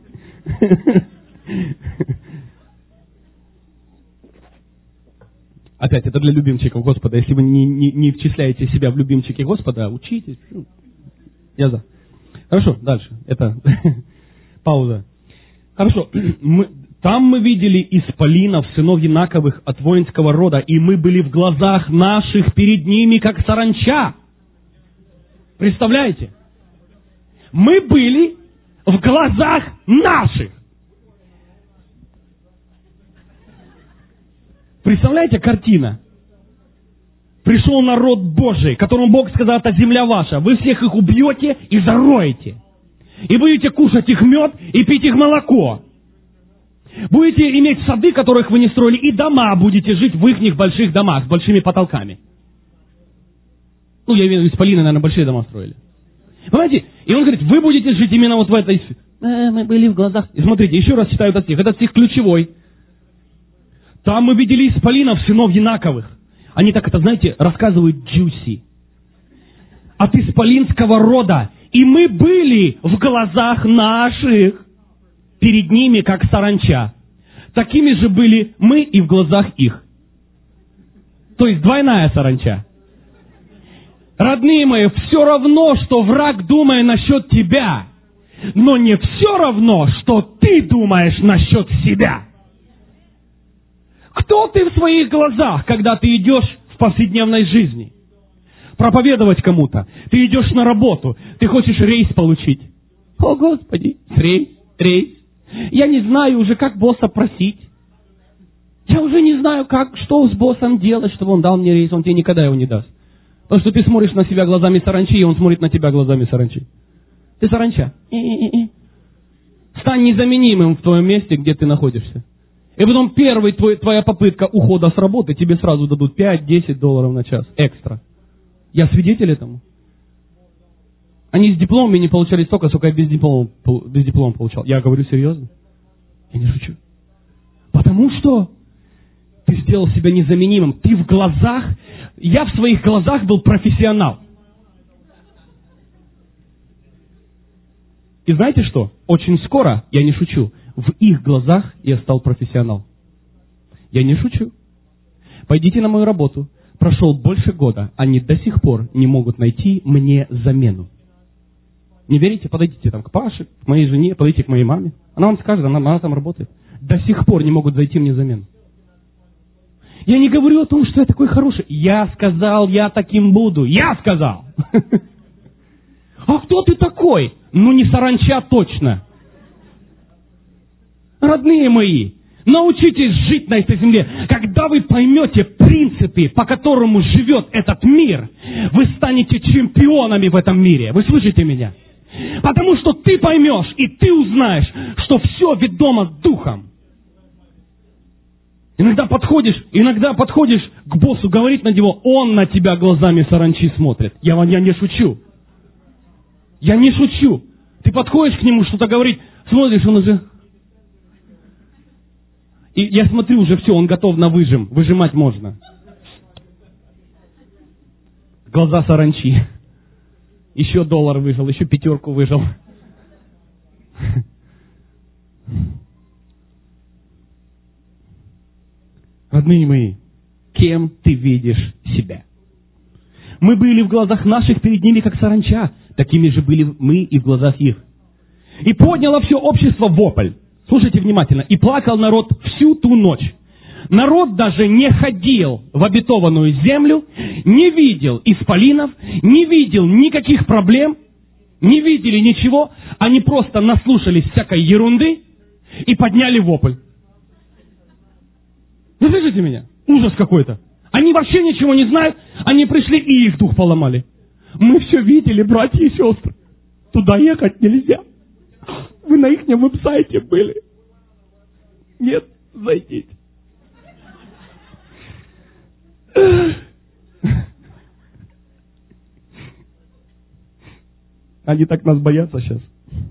Опять, это для любимчиков Господа. Если вы не вчисляете себя в любимчики Господа, учитесь. Я за. Хорошо, дальше. Это пауза. Хорошо. Там мы видели исполинов, сынов Янаковых от воинского рода, и мы были в глазах наших перед ними, как саранча. Представляете? Мы были в глазах наших. Представляете, картина? Пришел народ Божий, которому Бог сказал, это земля ваша. Вы всех их убьете и зароете. И будете кушать их мед и пить их молоко. Будете иметь сады, которых вы не строили, и дома будете жить в их больших домах с большими потолками. Ну, я имею в виду, исполины, наверное, большие дома строили. Понимаете? И он говорит, вы будете жить именно вот в этой... Мы были в глазах... И смотрите, еще раз читаю этот стих. Этот стих ключевой. Там мы видели исполинов, сынов Янаковых. Они так это, знаете, рассказывают juicy. От исполинского рода. И мы были в глазах наших перед ними, как саранча. Такими же были мы и в глазах их. То есть двойная саранча. Родные мои, все равно, что враг думает насчет тебя, но не все равно, что ты думаешь насчет себя. Кто ты в своих глазах, когда ты идешь в повседневной жизни? Проповедовать кому-то. Ты идешь на работу, ты хочешь рейс получить. О, Господи, рейс. Я не знаю уже, как босса просить. Я уже не знаю, что с боссом делать, чтобы он дал мне рейс. Он тебе никогда его не даст. Потому что ты смотришь на себя глазами саранчи, и он смотрит на тебя глазами саранчи. Ты саранча. Стань незаменимым в твоем месте, где ты находишься. И потом твоя попытка ухода с работы, тебе сразу дадут $5-10 на час экстра. Я свидетель этому. Они с дипломами не получали столько, сколько я без диплома получал. Я говорю серьезно. Я не шучу. Потому что ты сделал себя незаменимым. Ты в глазах... Я в своих глазах был профессионал. И знаете что? Очень скоро, я не шучу, в их глазах я стал профессионал. Я не шучу. Пойдите на мою работу. Прошел больше года, они до сих пор не могут найти мне замену. Не верите? Подойдите там к Паше, к моей жене, подойдите к моей маме. Она вам скажет, она там работает. До сих пор не могут зайти мне замену. Я не говорю о том, что я такой хороший. Я сказал, я таким буду. Я сказал. А кто ты такой? Ну, не саранча точно. Родные мои, научитесь жить на этой земле. Когда вы поймете принципы, по которым живет этот мир, вы станете чемпионами в этом мире. Вы слышите меня? Потому что ты поймешь и ты узнаешь, что все ведомо Духом. Иногда подходишь к боссу, говорить на него, он на тебя глазами саранчи смотрит. Я не шучу. Я не шучу. Ты подходишь к нему, что-то говорить, смотришь, он уже... И я смотрю, уже все, он готов на выжим. Выжимать можно. Глаза саранчи. Еще $1 выжил, еще 5 выжил. Родные мои, кем ты видишь себя? Мы были в глазах наших перед ними, как саранча. Такими же были мы и в глазах их. И подняло все общество вопль. Слушайте внимательно. И плакал народ всю ту ночь. Народ даже не ходил в обетованную землю, не видел исполинов, не видел никаких проблем, не видели ничего. Они просто наслушались всякой ерунды и подняли вопль. Вы слышите меня? Ужас какой-то. Они вообще ничего не знают, они пришли и их дух поломали. Мы все видели, братья и сестры. Туда ехать нельзя. Вы на их веб-сайте были? Нет, зайдите. Они так нас боятся сейчас.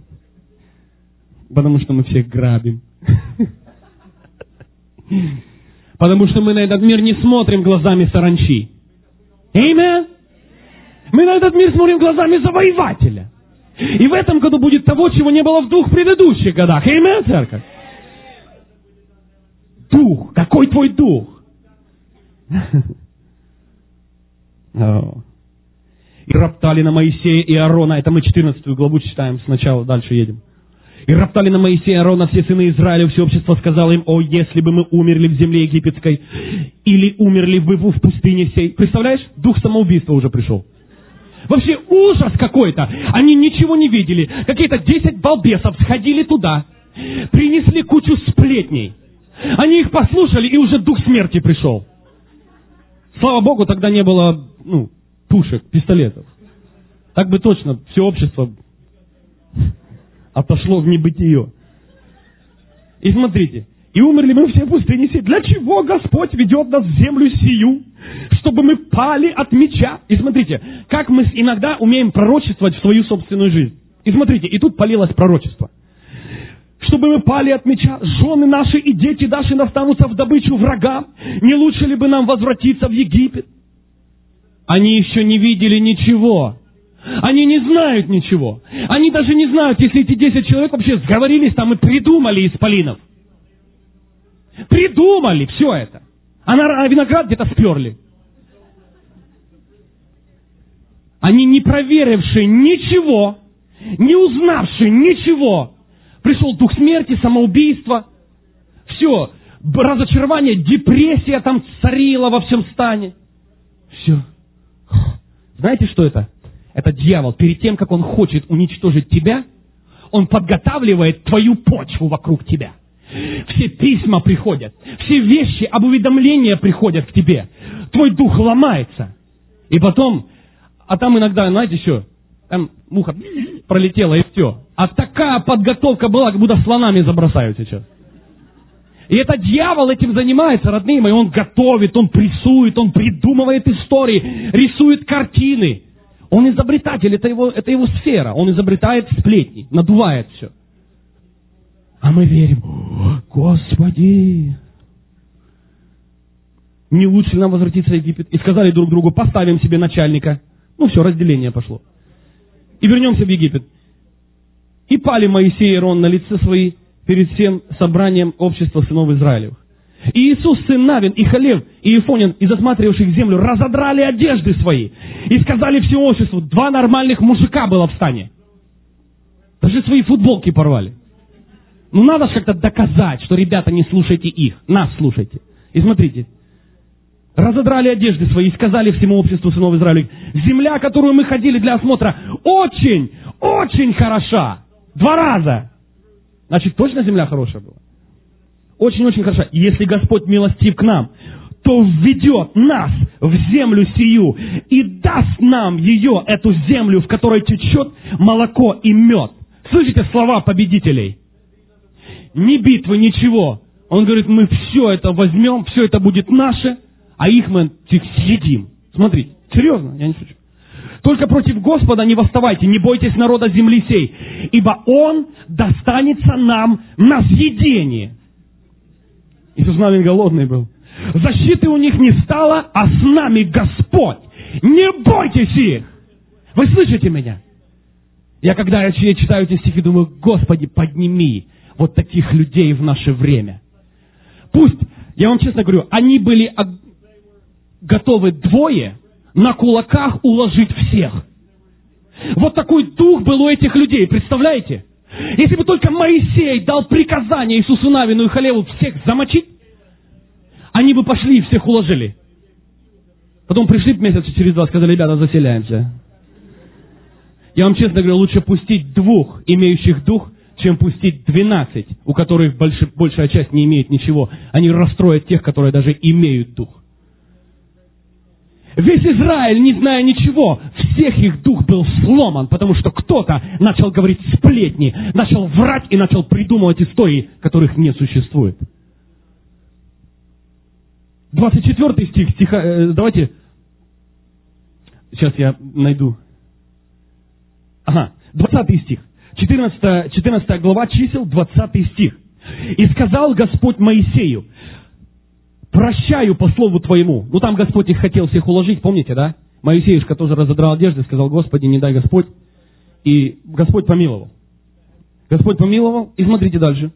Потому что мы всех грабим. Потому что мы на этот мир не смотрим глазами саранчи. Аминь. Мы на этот мир смотрим глазами завоевателя. И в этом году будет того, чего не было в 2 предыдущих годах. Аминь, церковь? Дух. Какой твой дух? И роптали на Моисея и Аарона. Это мы 14 главу читаем сначала, дальше едем. И роптали на Моисея и Аарона все сыны Израиля, все общество сказало им: о, если бы мы умерли в земле египетской, или умерли бы в пустыне всей. Представляешь? Дух самоубийства уже пришел. Вообще ужас какой-то. Они ничего не видели. Какие-то 10 балбесов сходили туда, принесли кучу сплетней. Они их послушали, и уже дух смерти пришел. Слава Богу, тогда не было пушек, пистолетов. Так бы точно все общество отошло в небытие. И смотрите, и умерли мы все в пустыне сей. Для чего Господь ведет нас в землю сию? Чтобы мы пали от меча. И смотрите, как мы иногда умеем пророчествовать в свою собственную жизнь. И смотрите, и тут полилось пророчество. Чтобы мы пали от меча, жены наши и дети наши настанутся в добычу врагам. Не лучше ли бы нам возвратиться в Египет? Они еще не видели ничего. Они не знают ничего. Они даже не знают, если эти 10 человек вообще сговорились там и придумали исполинов. Придумали все это. А виноград где-то сперли. Они, не проверившие ничего, не узнавшие ничего, пришел дух смерти, самоубийство, все, разочарование, депрессия там царила во всем стане. Все. Знаете, что это? Это дьявол. Перед тем, как он хочет уничтожить тебя, он подготавливает твою почву вокруг тебя. Все письма приходят, все вещи, уведомления приходят к тебе. Твой дух ломается. И потом, а там иногда, знаете, что? Там муха пролетела и все. А такая подготовка была, как будто слонами забросают сейчас. И это дьявол этим занимается, родные мои. Он готовит, он прессует, он придумывает истории, рисует картины. Он изобретатель, это его сфера. Он изобретает сплетни, надувает все. А мы верим: Господи, не лучше ли нам возвратиться в Египет? И сказали друг другу: поставим себе начальника. Все, разделение пошло. И вернемся в Египет. И пали Моисей и Аарон на лице свои перед всем собранием общества сынов Израилевых. И Иисус, сын Навин, и Халев, и Ифонин, и засматривавших землю, разодрали одежды свои. И сказали всему обществу: 2 нормальных мужика было в стане. Даже свои футболки порвали. Надо же как-то доказать, что, ребята, не слушайте их, нас слушайте. И смотрите, разодрали одежды свои и сказали всему обществу сынов Израиля: земля, которую мы ходили для осмотра, очень, очень хороша. 2 раза. Значит, точно земля хорошая была? Очень-очень хороша. И если Господь милостив к нам, то введет нас в землю сию и даст нам ее, эту землю, в которой течет молоко и мед. Слышите слова победителей? Ни битвы, ничего. Он говорит, мы все это возьмем, все это будет наше, а их мы съедим. Смотрите, серьезно, я не шучу. Только против Господа не восставайте, не бойтесь народа земли сей, ибо Он достанется нам на съедение. Иисус Навин голодный был. Защиты у них не стало, а с нами Господь. Не бойтесь их. Вы слышите меня? Когда я читаю эти стихи, думаю, Господи, подними вот таких людей в наше время. Пусть, я вам честно говорю, они были готовы 2 на кулаках уложить всех. Вот такой дух был у этих людей, представляете? Если бы только Моисей дал приказание Иисусу Навину и Халеву всех замочить, они бы пошли и всех уложили. Потом пришли месяца через 2, сказали, ребята, заселяемся. Я вам честно говорю, лучше пустить 2 имеющих дух, чем пустить 12, у которых большая часть не имеет ничего. Они расстроят тех, которые даже имеют дух. Весь Израиль, не зная ничего, всех их дух был сломан, потому что кто-то начал говорить сплетни, начал врать и начал придумывать истории, которых не существует. 24 стих, давайте, сейчас я найду. 20 стих, 14 глава чисел, 20 стих. «И сказал Господь Моисею, прощаю по слову твоему». Там Господь их хотел всех уложить, помните, да? Моисеюшка тоже разодрал одежды, сказал, Господи, не дай Господь. И Господь помиловал. Господь помиловал, и смотрите дальше.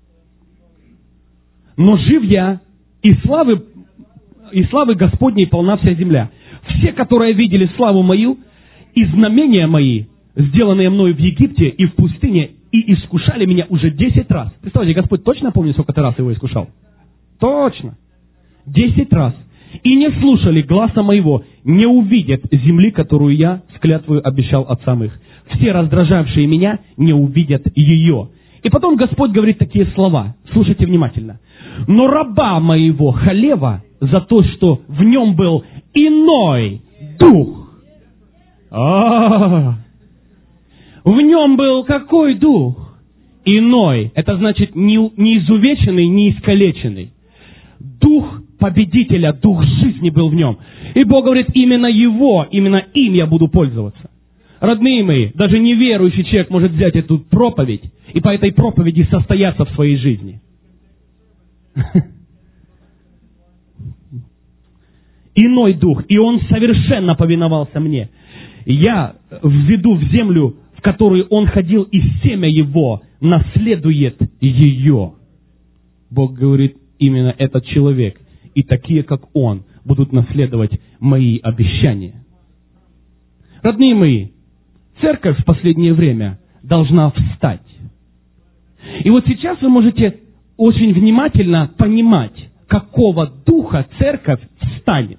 «Но жив я, и славы Господней полна вся земля. Все, которые видели славу мою, и знамения мои, сделанные мною в Египте и в пустыне, и искушали меня уже 10 раз». Представьте, Господь точно помнит, сколько ты раз его искушал? Точно. 10 раз. «И не слушали гласа моего, не увидят земли, которую я с клятвою обещал отцам их. Все раздражавшие меня не увидят ее». И потом Господь говорит такие слова. Слушайте внимательно. «Но раба моего Халева за то, что в нем был иной дух». В нем был какой дух? Иной. Это значит не изувеченный, не искалеченный. Дух победителя, дух жизни был в нем. И Бог говорит, именно им я буду пользоваться. Родные мои, даже неверующий человек может взять эту проповедь и по этой проповеди состояться в своей жизни. Иной дух, и он совершенно повиновался мне. Я введу в землю, в которую он ходил, и семя его наследует ее. Бог говорит, именно этот человек и такие, как он, будут наследовать мои обещания. Родные мои, церковь в последнее время должна встать. И вот сейчас вы можете очень внимательно понимать, какого духа церковь встанет.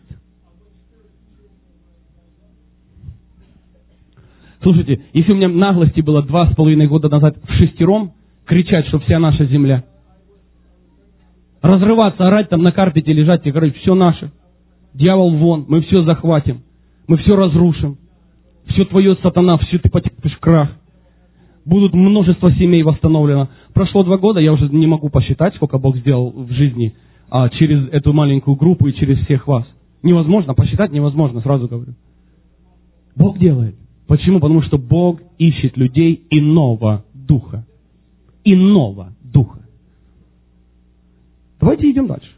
Слушайте, если у меня наглости было 2,5 года назад вшестером кричать, что вся наша земля, разрываться, орать там на карпете, лежать и говорить, все наше, дьявол вон, мы все захватим, мы все разрушим, все твое, сатана, все ты потерпишь крах. Будут множество семей восстановлено. Прошло 2 года, я уже не могу посчитать, сколько Бог сделал в жизни через эту маленькую группу и через всех вас. Невозможно, посчитать невозможно, сразу говорю. Бог делает. Почему? Потому что Бог ищет людей иного духа. Иного духа. Давайте идем дальше.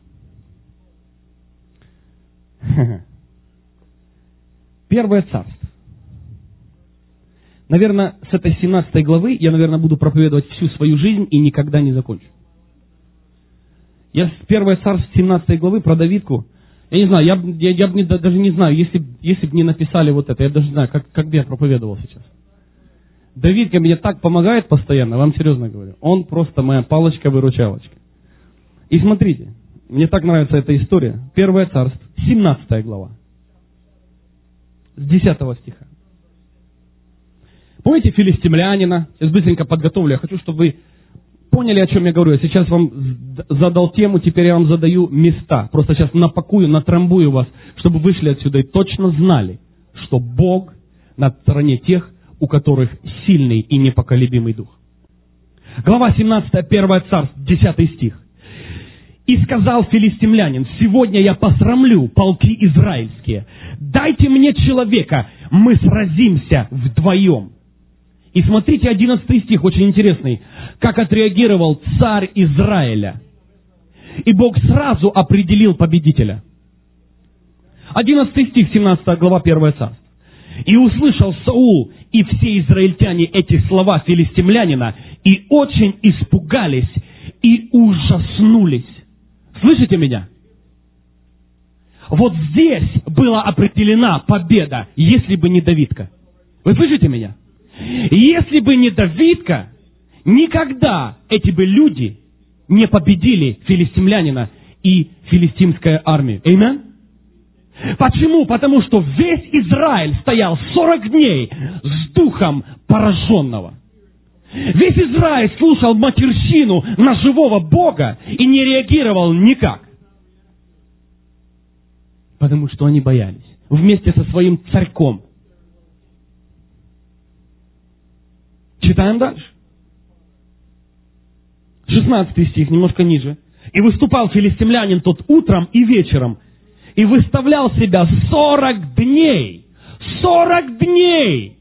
Первое царство. Наверное, с этой 17 главы я, буду проповедовать всю свою жизнь и никогда не закончу. Я с первое царство 17 главы про Давидку, я не знаю, я даже не знаю, если бы не написали вот это, я даже не знаю, как бы я проповедовал сейчас. Давидка мне так помогает постоянно, вам серьезно говорю. Он просто моя палочка-выручалочка. И смотрите, мне так нравится эта история. Первое царство, 17 глава. С 10 стиха. Помните филистимлянина? Сейчас быстренько подготовлю. Я хочу, чтобы вы поняли, о чем я говорю. Я сейчас вам задал тему, теперь я вам задаю места. Просто сейчас напакую, натрамбую вас, чтобы вышли отсюда и точно знали, что Бог на стороне тех, у которых сильный и непоколебимый дух. Глава 17, 1 Царств, 10 стих. «И сказал филистимлянин: сегодня я посрамлю полки израильские. Дайте мне человека, мы сразимся вдвоем». И смотрите 11 стих, очень интересный. Как отреагировал царь Израиля. И Бог сразу определил победителя. 11 стих, 17 глава, 1 Царств. «И услышал Саул и все израильтяне эти слова филистимлянина, и очень испугались, и ужаснулись». Слышите меня? Вот здесь была определена победа, если бы не Давидка. Вы слышите меня? Если бы не Давидка, никогда эти бы люди не победили филистимлянина и филистимскую армию. Аминь? Почему? Потому что весь Израиль стоял 40 дней с духом пораженного. Весь Израиль слушал матерщину на живого Бога и не реагировал никак. Потому что они боялись. Вместе со своим царьком. Читаем дальше. 16 стих, немножко ниже. «И выступал филистимлянин тот утром и вечером, и выставлял себя 40 дней. 40 дней!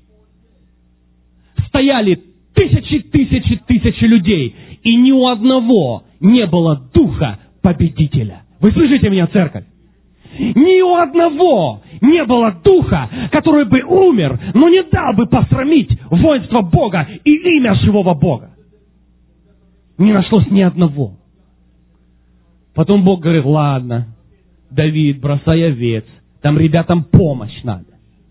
Стояли тысячи людей, и ни у одного не было духа победителя». Вы слышите меня, церковь? Ни у одного не было духа, который бы умер, но не дал бы посрамить воинство Бога и имя живого Бога. Не нашлось ни одного. Потом Бог говорит: ладно, Давид, бросай овец, там ребятам помощь надо.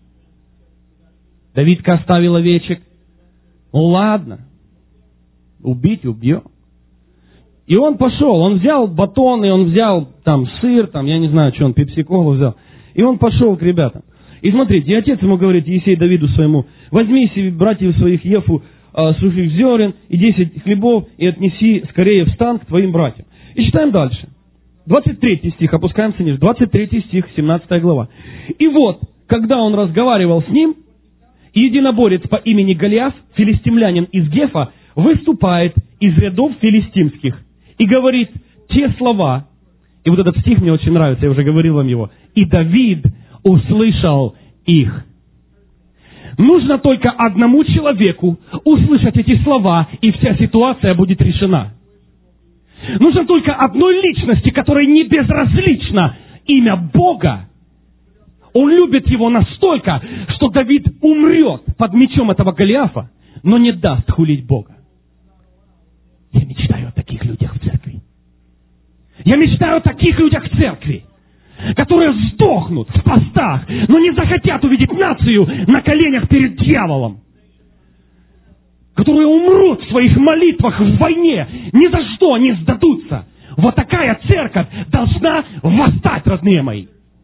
Давидка оставил овечек. Ну ладно, убить убьем. И он пошел, он взял батоны, он взял там сыр, там, я не знаю, что он, пепси-колу взял. И он пошел к ребятам. И смотрите, и отец ему говорит, Есей Давиду своему: возьми себе братьев своих Ефу сухих зерен и 10 хлебов, и отнеси скорее в стан к твоим братьям. И читаем дальше. 23 стих, опускаемся ниже. 23 стих, 17 глава. «И вот, когда он разговаривал с ним, единоборец по имени Голиаф, филистимлянин из Гефа, выступает из рядов филистимских и говорит те слова». И вот этот стих мне очень нравится, я уже говорил вам его. «И Давид услышал их». Нужно только одному человеку услышать эти слова, и вся ситуация будет решена. Нужно только одной личности, которой не безразлично имя Бога. Он любит его настолько, что Давид умрет под мечом этого Голиафа, но не даст хулить Бога. Я мечтаю о таких людях в церкви. Я мечтаю о таких людях в церкви, которые сдохнут в постах, но не захотят увидеть нацию на коленях перед дьяволом. Которые умрут в своих молитвах в войне, ни за что не сдадутся. Вот такая церковь должна восстать, родные мои.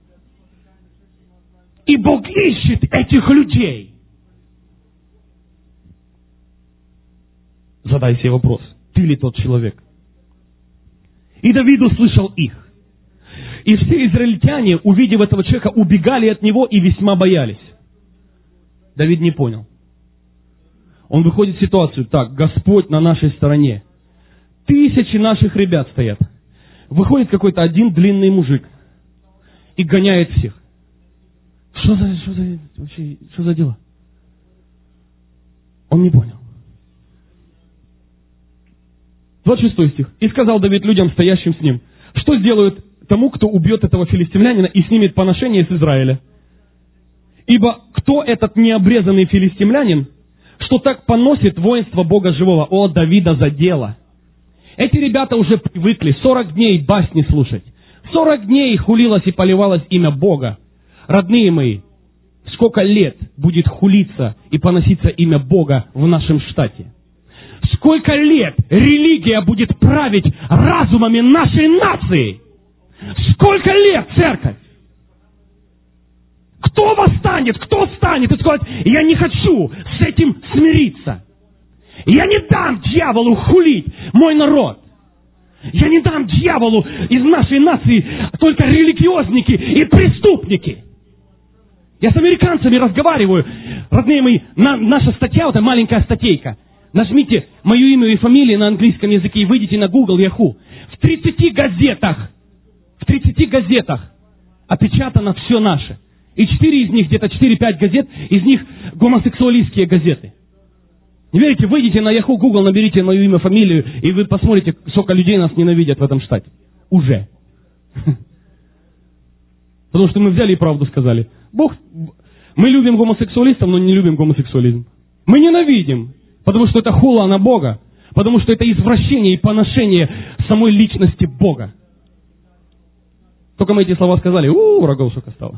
И Бог ищет этих людей. Задай себе вопрос: ты ли тот человек? И Давид услышал их. И все израильтяне, увидев этого человека, убегали от него и весьма боялись. Давид не понял. Он выходит в ситуацию: так, Господь на нашей стороне. Тысячи наших ребят стоят. Выходит какой-то один длинный мужик и гоняет всех. Что за дела? Он не понял. 26 стих. «И сказал Давид людям, стоящим с ним: что сделают тому, кто убьет этого филистимлянина и снимет поношение с Израиля? Ибо кто этот необрезанный филистимлянин, что так поносит воинство Бога живого? О, Давида за дело!» Эти ребята уже привыкли 40 дней басни слушать. 40 дней хулилось и поливалось имя Бога. Родные мои, сколько лет будет хулиться и поноситься имя Бога в нашем штате? Сколько лет религия будет править разумами нашей нации? Сколько лет, церковь? Кто восстанет? Кто встанет и скажет: я не хочу с этим смириться. Я не дам дьяволу хулить мой народ. Я не дам дьяволу из нашей нации только религиозники и преступники. Я с американцами разговариваю. Родные мои, наша статья, вот эта маленькая статейка. Нажмите мое имя и фамилию на английском языке и выйдите на Google, Yahoo. В 30 газетах опечатано все наше. И 4 из них, где-то 4-5 газет, из них гомосексуалистские газеты. Не верите? Выйдите на Yahoo, Google, наберите мое имя, фамилию, и вы посмотрите, сколько людей нас ненавидят в этом штате. Уже. Потому что мы взяли и правду сказали. Мы любим гомосексуалистов, но не любим гомосексуализм. Мы ненавидим, потому что это хула на Бога, потому что это извращение и поношение самой личности Бога. Только мы эти слова сказали, врагов сколько стало.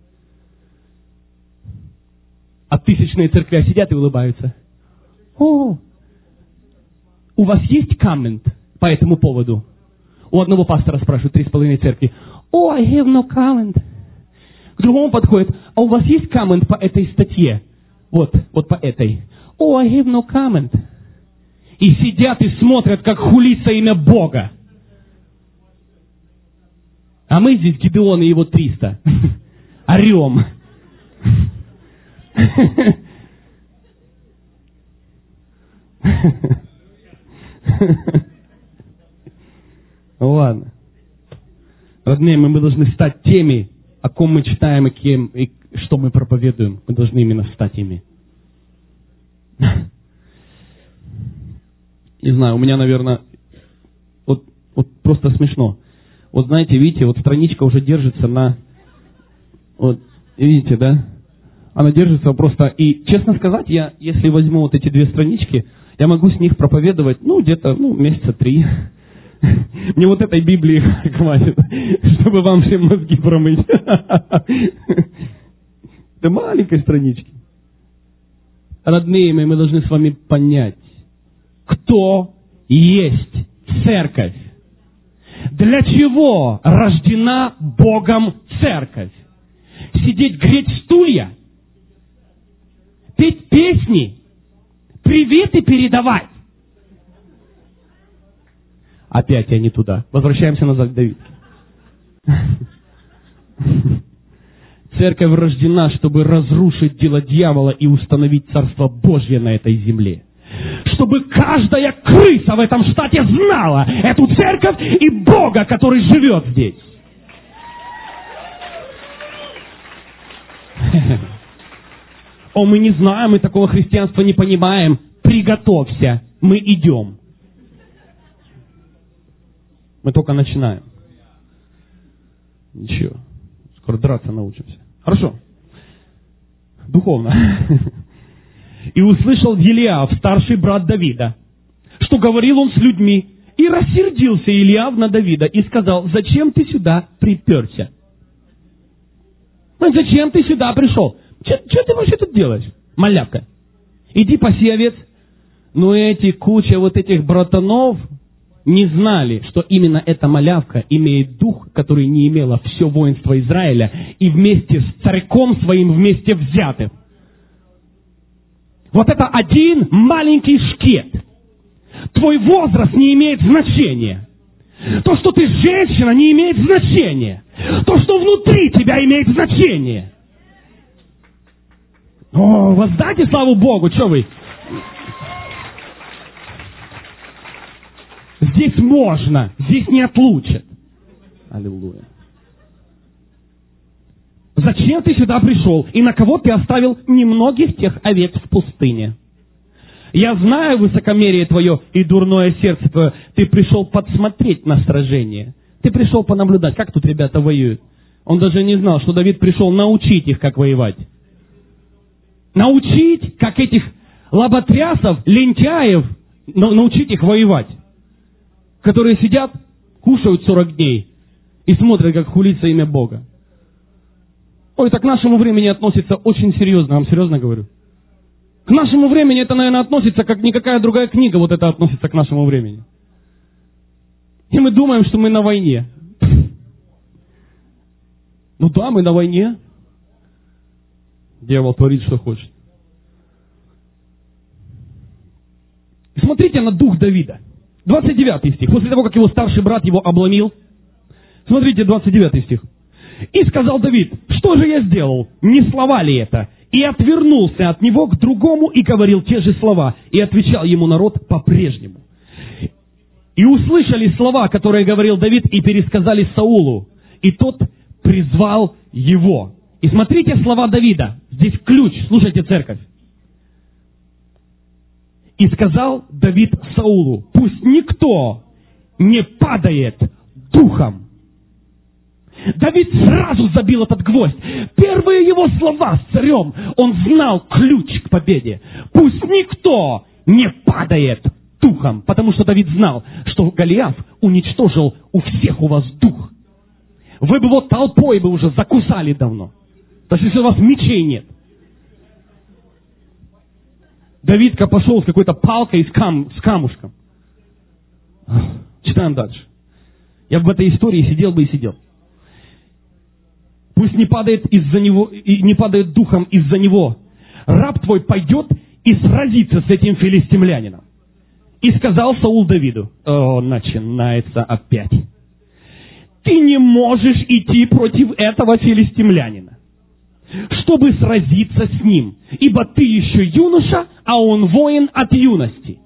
А тысячные церкви сидят и улыбаются. У вас есть коммент по этому поводу? У одного пастора спрашивают 3,5 церкви. I have no comment. К другому подходит: а у вас есть коммент по этой статье? Вот по этой. I have no comment. И сидят и смотрят, как хулится имя Бога. А мы здесь Гидеон и его 300. Орем. Ладно. Родные, мы должны стать теми, о ком мы читаем и что мы проповедуем. Мы должны именно стать ими. Не знаю, у меня, наверное, вот просто смешно. Вот знаете, видите, вот страничка уже держится на... Вот, видите, да? Она держится просто... И, честно сказать, я, если возьму вот эти 2 странички, я могу с них проповедовать, где-то, месяца 3. Мне вот этой Библии хватит, чтобы вам всем мозги промыть. Это маленькой странички. Родные мои, мы должны с вами понять, кто есть церковь. Для чего рождена Богом церковь? Сидеть, греть стулья? Петь песни? Приветы передавать? Опять я не туда. Возвращаемся назад к Давиду. Церковь рождена, чтобы разрушить дело дьявола и установить Царство Божье на этой земле. Чтобы каждая крыса в этом штате знала эту церковь и Бога, который живет здесь. Мы не знаем, мы такого христианства не понимаем. Приготовься, мы идем. Мы только начинаем. Ничего. Скоро драться научимся. Хорошо. Духовно. И услышал Елиав, старший брат Давида, что говорил он с людьми. И рассердился Елиав на Давида и сказал: зачем ты сюда приперся? Зачем ты сюда пришел? Что ты вообще тут делаешь, малявка? Иди паси овец. Но куча вот этих братанов не знали, что именно эта малявка имеет дух, который не имело все воинство Израиля, и вместе с царьком своим вместе взятым. Вот это один маленький шкет. Твой возраст не имеет значения. То, что ты женщина, не имеет значения. То, что внутри тебя имеет значение. Воздайте славу Богу, что вы? Здесь можно, здесь не отлучат. Аллилуйя. Зачем ты сюда пришел? И на кого ты оставил немногих тех овец в пустыне? Я знаю высокомерие твое и дурное сердце твое. Ты пришел подсмотреть на сражение. Ты пришел понаблюдать, как тут ребята воюют. Он даже не знал, что Давид пришел научить их, как воевать. Научить, как этих лоботрясов, лентяев, научить их воевать. Которые сидят, кушают 40 дней и смотрят, как хулится имя Бога. Это к нашему времени относится очень серьезно, я вам серьезно говорю. К нашему времени это, наверное, относится, как никакая другая книга вот это относится к нашему времени. И мы думаем, что мы на войне. Да, мы на войне. Дьявол творит, что хочет. Смотрите на дух Давида. 29 стих. После того, как его старший брат его обломил. Смотрите, 29 стих. «И сказал Давид, что же я сделал? Не слова ли это? И отвернулся от него к другому и говорил те же слова. И отвечал ему народ по-прежнему. И услышали слова, которые говорил Давид, и пересказали Саулу. И тот призвал его». И смотрите слова Давида. Здесь ключ. Слушайте, церковь. «И сказал Давид Саулу, пусть никто не падает духом». Давид сразу забил этот гвоздь. Первые его слова с царем, он знал ключ к победе. Пусть никто не падает духом, потому что Давид знал, что Голиаф уничтожил у всех у вас дух. Вы бы его толпой бы уже закусали давно. Даже если у вас мечей нет. Давидка пошел с какой-то палкой с камушком. Читаем дальше. Я в этой истории сидел бы и сидел. Пусть не падает из-за него, и не падает духом из-за него. Раб твой пойдет и сразится с этим филистимлянином. И сказал Саул Давиду, начинается опять. Ты не можешь идти против этого филистимлянина, чтобы сразиться с ним, ибо ты еще юноша, а он воин от юности.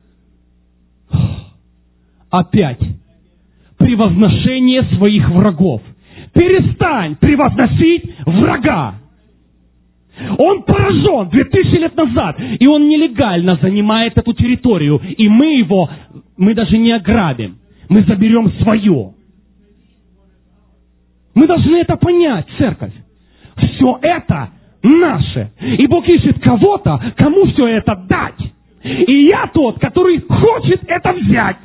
Опять превозношение своих врагов. Перестань превозносить врага. Он поражен 2000 лет назад, и он нелегально занимает эту территорию, и мы даже не ограбим, мы заберем свое. Мы должны это понять, церковь. Все это наше. И Бог ищет кого-то, кому все это дать. И я тот, который хочет это взять.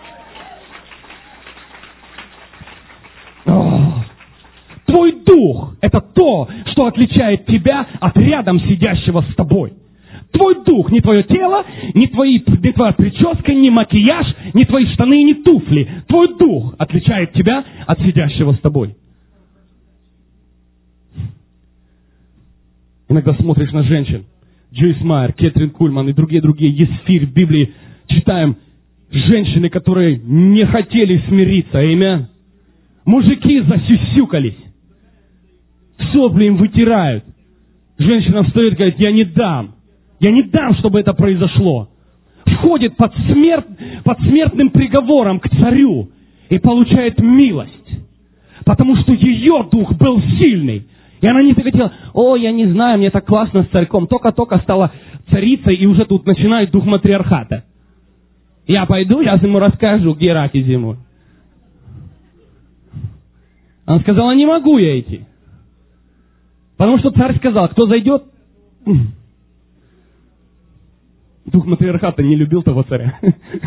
Твой дух – это то, что отличает тебя от рядом сидящего с тобой. Твой дух, не твое тело, не твоя прическа, не макияж, не твои штаны, не туфли. Твой дух отличает тебя от сидящего с тобой. Иногда смотришь на женщин. Джойс Майер, Кэтрин Кульман и другие, Есфирь в Библии. Читаем женщины, которые не хотели смириться. Аминь. Мужики засюсюкались. Сопли им вытирают. Женщина встает и говорит, я не дам, чтобы это произошло. Входит под смертным приговором к царю и получает милость. Потому что ее дух был сильный. И она не захотела, я не знаю, мне так классно с царьком. Только-только стала царицей, и уже тут начинает дух матриархата. Я пойду, сейчас ему расскажу, где раки зимой. Она сказала, не могу я идти. Потому что царь сказал, кто зайдет... Дух матриархата не любил того царя.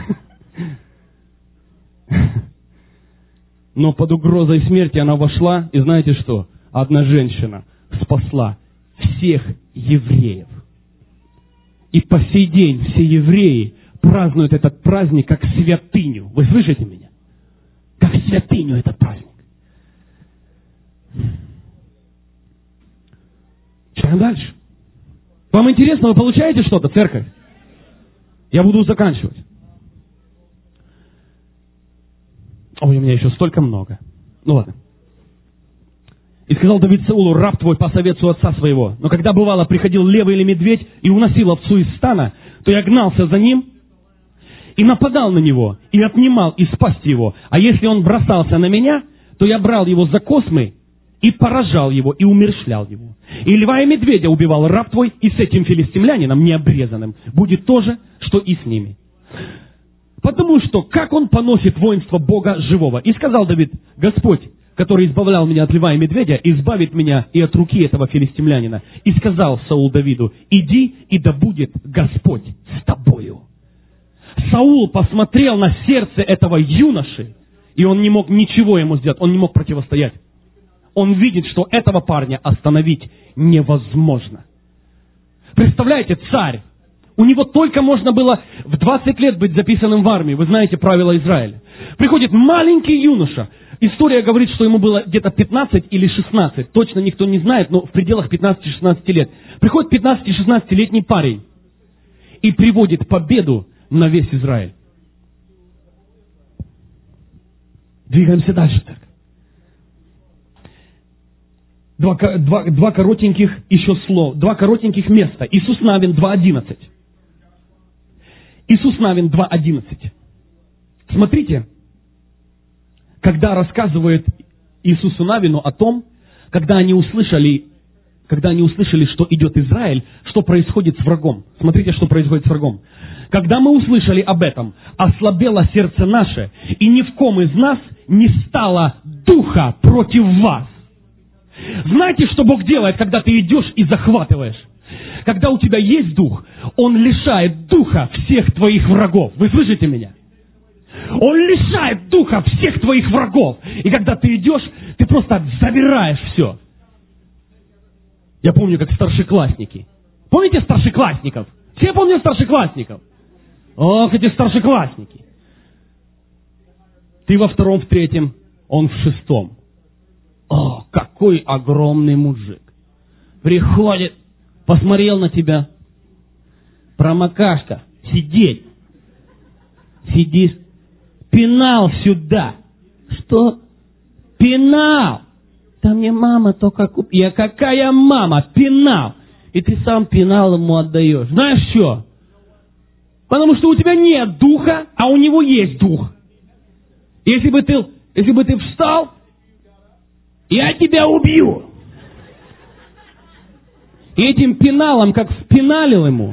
Но под угрозой смерти она вошла, и знаете что? Одна женщина спасла всех евреев. И по сей день все евреи празднуют этот праздник как святыню. Вы слышите меня? Как святыню этот праздник. Читаем дальше. Вам интересно, вы получаете что-то, церковь? Я буду заканчивать. Ой, у меня еще столько много. Ну ладно. И сказал Давид Саулу, раб твой по совету отца своего. Но когда бывало приходил лев или медведь и уносил овцу из стана, то я гнался за ним и нападал на него, и отнимал из пасти его. А если он бросался на меня, то я брал его за космы и поражал его, и умерщвлял его. И льва и медведя убивал раб твой, и с этим филистимлянином необрезанным будет то же, что и с ними. Потому что, как он поносит воинство Бога живого. И сказал Давид, Господь, который избавлял меня от льва и медведя, избавит меня и от руки этого филистимлянина. И сказал Саул Давиду, иди, и да будет Господь с тобою. Саул посмотрел на сердце этого юноши, и он не мог ничего ему сделать, он не мог противостоять. Он видит, что этого парня остановить невозможно. Представляете, царь, у него только можно было в 20 лет быть записанным в армии. Вы знаете правила Израиля. Приходит маленький юноша, История говорит, что ему было где-то 15 или 16. Точно никто не знает, но в пределах 15-16 лет. Приходит 15-16-летний парень и приводит победу на весь Израиль. Двигаемся дальше так. Два коротеньких еще слова, два коротеньких места. Иисус Навин 2.11. Иисус Навин 2.11. Смотрите, когда рассказывает Иисусу Навину о том, когда они услышали, что идет Израиль, что происходит с врагом. Смотрите, что происходит с врагом. Когда мы услышали об этом, ослабело сердце наше, и ни в ком из нас не стало духа против вас. Знаете, что Бог делает, когда ты идешь и захватываешь? Когда у тебя есть дух, Он лишает духа всех твоих врагов. Вы слышите меня? Он лишает духа всех твоих врагов. И когда ты идешь, ты просто забираешь все. Я помню, как старшеклассники. Помните старшеклассников? Все помнят старшеклассников? Ох, эти старшеклассники. Ты во 2-м, в 3-м, он в 6-м. О, какой огромный мужик. Приходит, посмотрел на тебя. Промокашка, сидеть. Сидишь. Пенал сюда. Что? Пенал. Да мне мама только купила. Я какая мама? Пенал. И ты сам пенал ему отдаешь. Знаешь что? Потому что у тебя нет духа, а у него есть дух. Если бы ты встал, я тебя убью. И этим пеналом, как впеналил ему.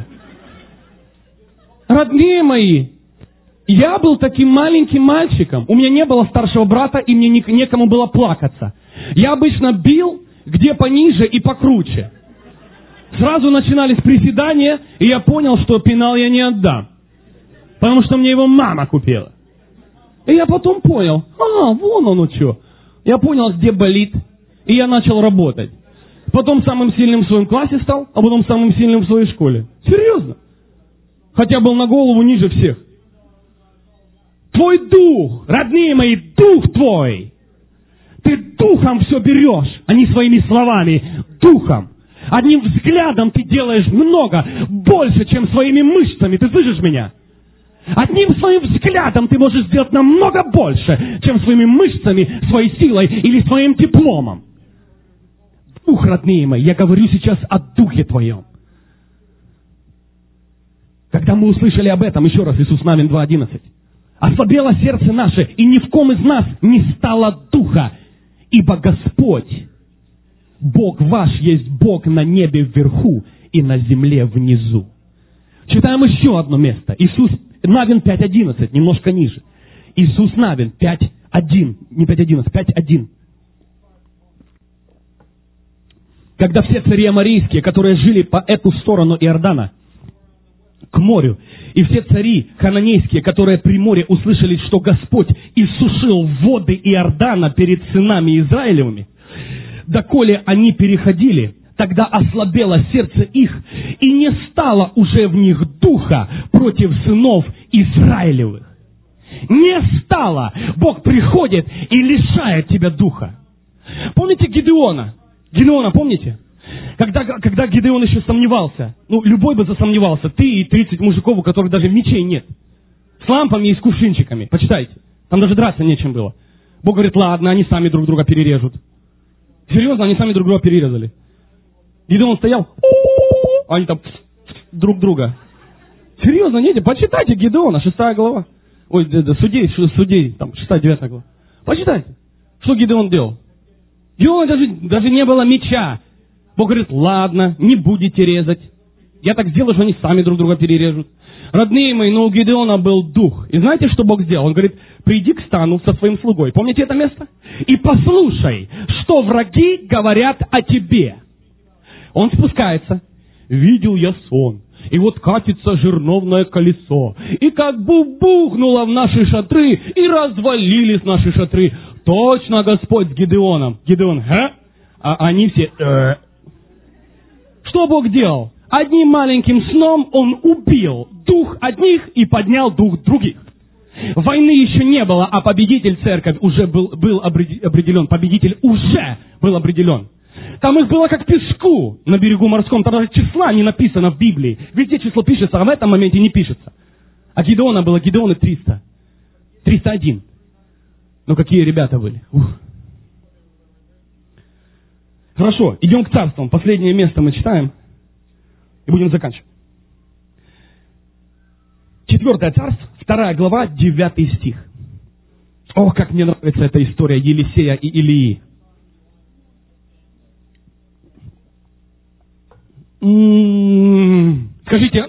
Родные мои, я был таким маленьким мальчиком. У меня не было старшего брата, и мне некому было плакаться. Я обычно бил где пониже и покруче. Сразу начинались приседания, и я понял, что пенал я не отдам. Потому что мне его мама купила. И я потом понял, вон оно что. Я понял, где болит, и я начал работать. Потом самым сильным в своем классе стал, а потом самым сильным в своей школе. Серьезно. Хотя был на голову ниже всех. Твой дух, родные мои, дух твой. Ты духом все берешь, а не своими словами. Духом. Одним взглядом ты делаешь много, больше, чем своими мышцами. Ты слышишь меня? Одним своим взглядом ты можешь сделать намного больше, чем своими мышцами, своей силой или своим дипломом. Дух, родные мои, я говорю сейчас о духе твоем. Когда мы услышали об этом, еще раз, Иисус Навин 2.11. Ослабело сердце наше, и ни в ком из нас не стало духа, ибо Господь, Бог ваш, есть Бог на небе вверху и на земле внизу. Читаем еще одно место. Иисус Навин 5.11, немножко ниже. Иисус Навин 5.1, не 5.11, 5.1. Когда все цари аморейские, которые жили по эту сторону Иордана, к морю, и все цари хананейские, которые при море услышали, что Господь иссушил воды Иордана перед сынами Израилевыми, доколе они переходили, тогда ослабело сердце их, и не стало уже в них духа против сынов Израилевых. Не стало. Бог приходит и лишает тебя духа. Помните Гидеона? Гидеона, помните? Когда Гидеон еще сомневался, любой бы засомневался, ты и 30 мужиков, у которых даже мечей нет, с лампами и с кувшинчиками, почитайте, там даже драться нечем было. Бог говорит, ладно, они сами друг друга перережут. Серьезно, они сами друг друга перерезали. Гидеон стоял, они там друг друга. Серьезно, нет, почитайте Гидеона, 6 глава. Ой, судей, там 6-9 глава. Почитайте, что Гидеон делал. Гидеона даже не было меча. Бог говорит, ладно, не будете резать. Я так сделаю, что они сами друг друга перережут. Родные мои, но у Гидеона был дух. И знаете, что Бог сделал? Он говорит, приди к стану со своим слугой. Помните это место? И послушай, что враги говорят о тебе. Он спускается. Видел я сон. И вот катится жерновное колесо. И как бы бухнуло в наши шатры, и развалились наши шатры. Точно Господь с Гидеоном. Гидеон, а они все... Что Бог делал? Одним маленьким сном Он убил дух одних и поднял дух других. Войны еще не было, а победитель церковь уже был определен. Победитель уже был определен. Там их было как песку на берегу морском. Там даже числа не написано в Библии. Везде число пишется, а в этом моменте не пишется. А Гидеона было, Гидеоны 300. 301. Ну какие ребята были. Хорошо, идем к царствам. Последнее место мы читаем. И будем заканчивать. 4 царство, 2 глава, 9 стих. Ох, как мне нравится эта история Елисея и Илии. Скажите,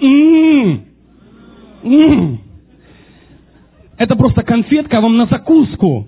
это просто конфетка вам на закуску.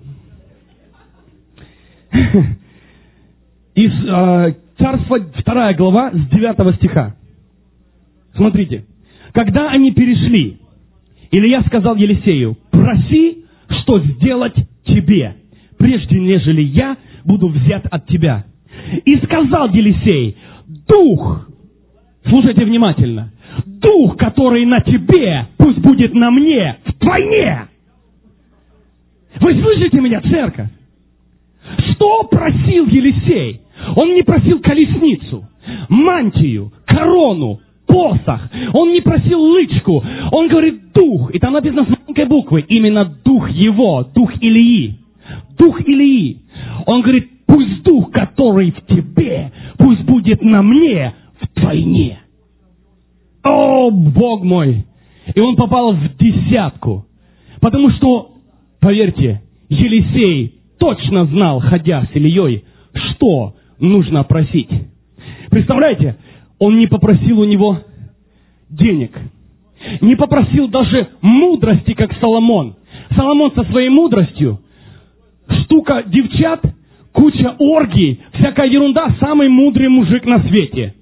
Из царства 2 глава с 9 стиха. Смотрите. Когда они перешли, Илия сказал Елисею: проси, что сделать тебе, прежде нежели я буду взят от тебя. И сказал Елисей: дух, слушайте внимательно, дух, который на тебе, пусть будет на мне вдвойне. Вы слышите меня, церковь? Что просил Елисей? Он не просил колесницу, мантию, корону, посох. Он не просил лычку. Он говорит дух. И там написано с маленькой буквы. Именно дух его, дух Илии. Дух Илии. Он говорит, пусть дух, который в тебе, пусть будет на мне вдвойне. О, Бог мой! И он попал в 10. Потому что, поверьте, Елисей точно знал, ходя с Илией, что нужно просить. Представляете, он не попросил у него денег, не попросил даже мудрости, как Соломон. Соломон со своей мудростью, штука девчат, куча оргий, всякая ерунда, самый мудрый мужик на свете.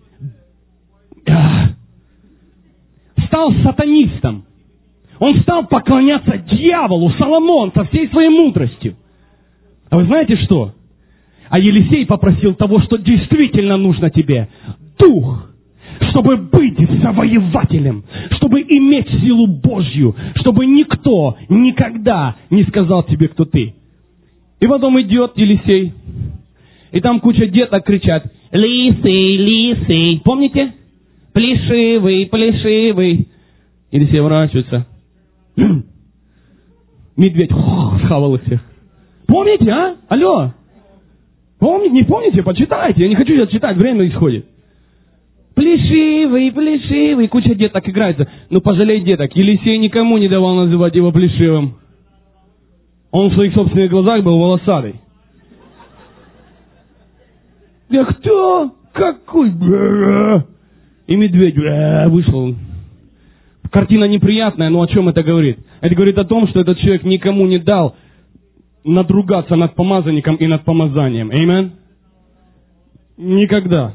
Стал сатанистом. Он стал поклоняться дьяволу, Соломон, со всей своей мудростью. А вы знаете что? А Елисей попросил того, что действительно нужно тебе. Дух, чтобы быть завоевателем, чтобы иметь силу Божью, чтобы никто никогда не сказал тебе, кто ты. И потом идет Елисей, и там куча деток кричат: «Лисый, лисый!» Помните? «Плешивый, плешивый!» Елисей ворачивается. Медведь схавал их всех. Помните, а? Алло! Помните, не помните? Почитайте. Я не хочу сейчас читать, время исходит. Плешивый, плешивый. Куча деток играется. Ну, пожалей деток. Елисей никому не давал называть его плешивым. Он в своих собственных глазах был волосатый. Я кто? Какой? И медведь вышел. Картина неприятная, но о чем это говорит? Это говорит о том, что этот человек никому не дал надругаться над помазанником и над помазанием. Аминь? Никогда.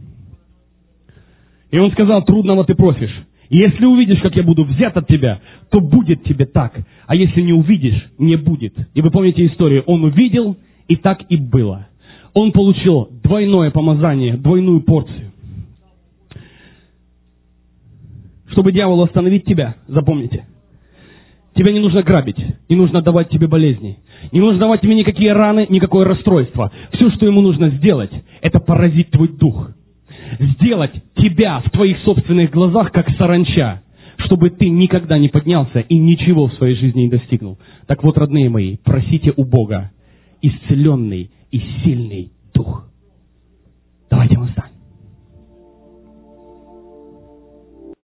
И он сказал: трудного ты просишь. Если увидишь, как я буду взят от тебя, то будет тебе так. А если не увидишь, не будет. И вы помните историю. Он увидел, и так и было. Он получил двойное помазание, двойную порцию. Чтобы дьяволу остановить тебя, запомните, тебе не нужно грабить, не нужно давать тебе болезни, не нужно давать тебе никакие раны, никакое расстройство. Все, что ему нужно сделать, это поразить твой дух. Сделать тебя в твоих собственных глазах, как саранча, чтобы ты никогда не поднялся и ничего в своей жизни не достигнул. Так вот, родные мои, просите у Бога исцеленный и сильный дух. Давайте мы встанем.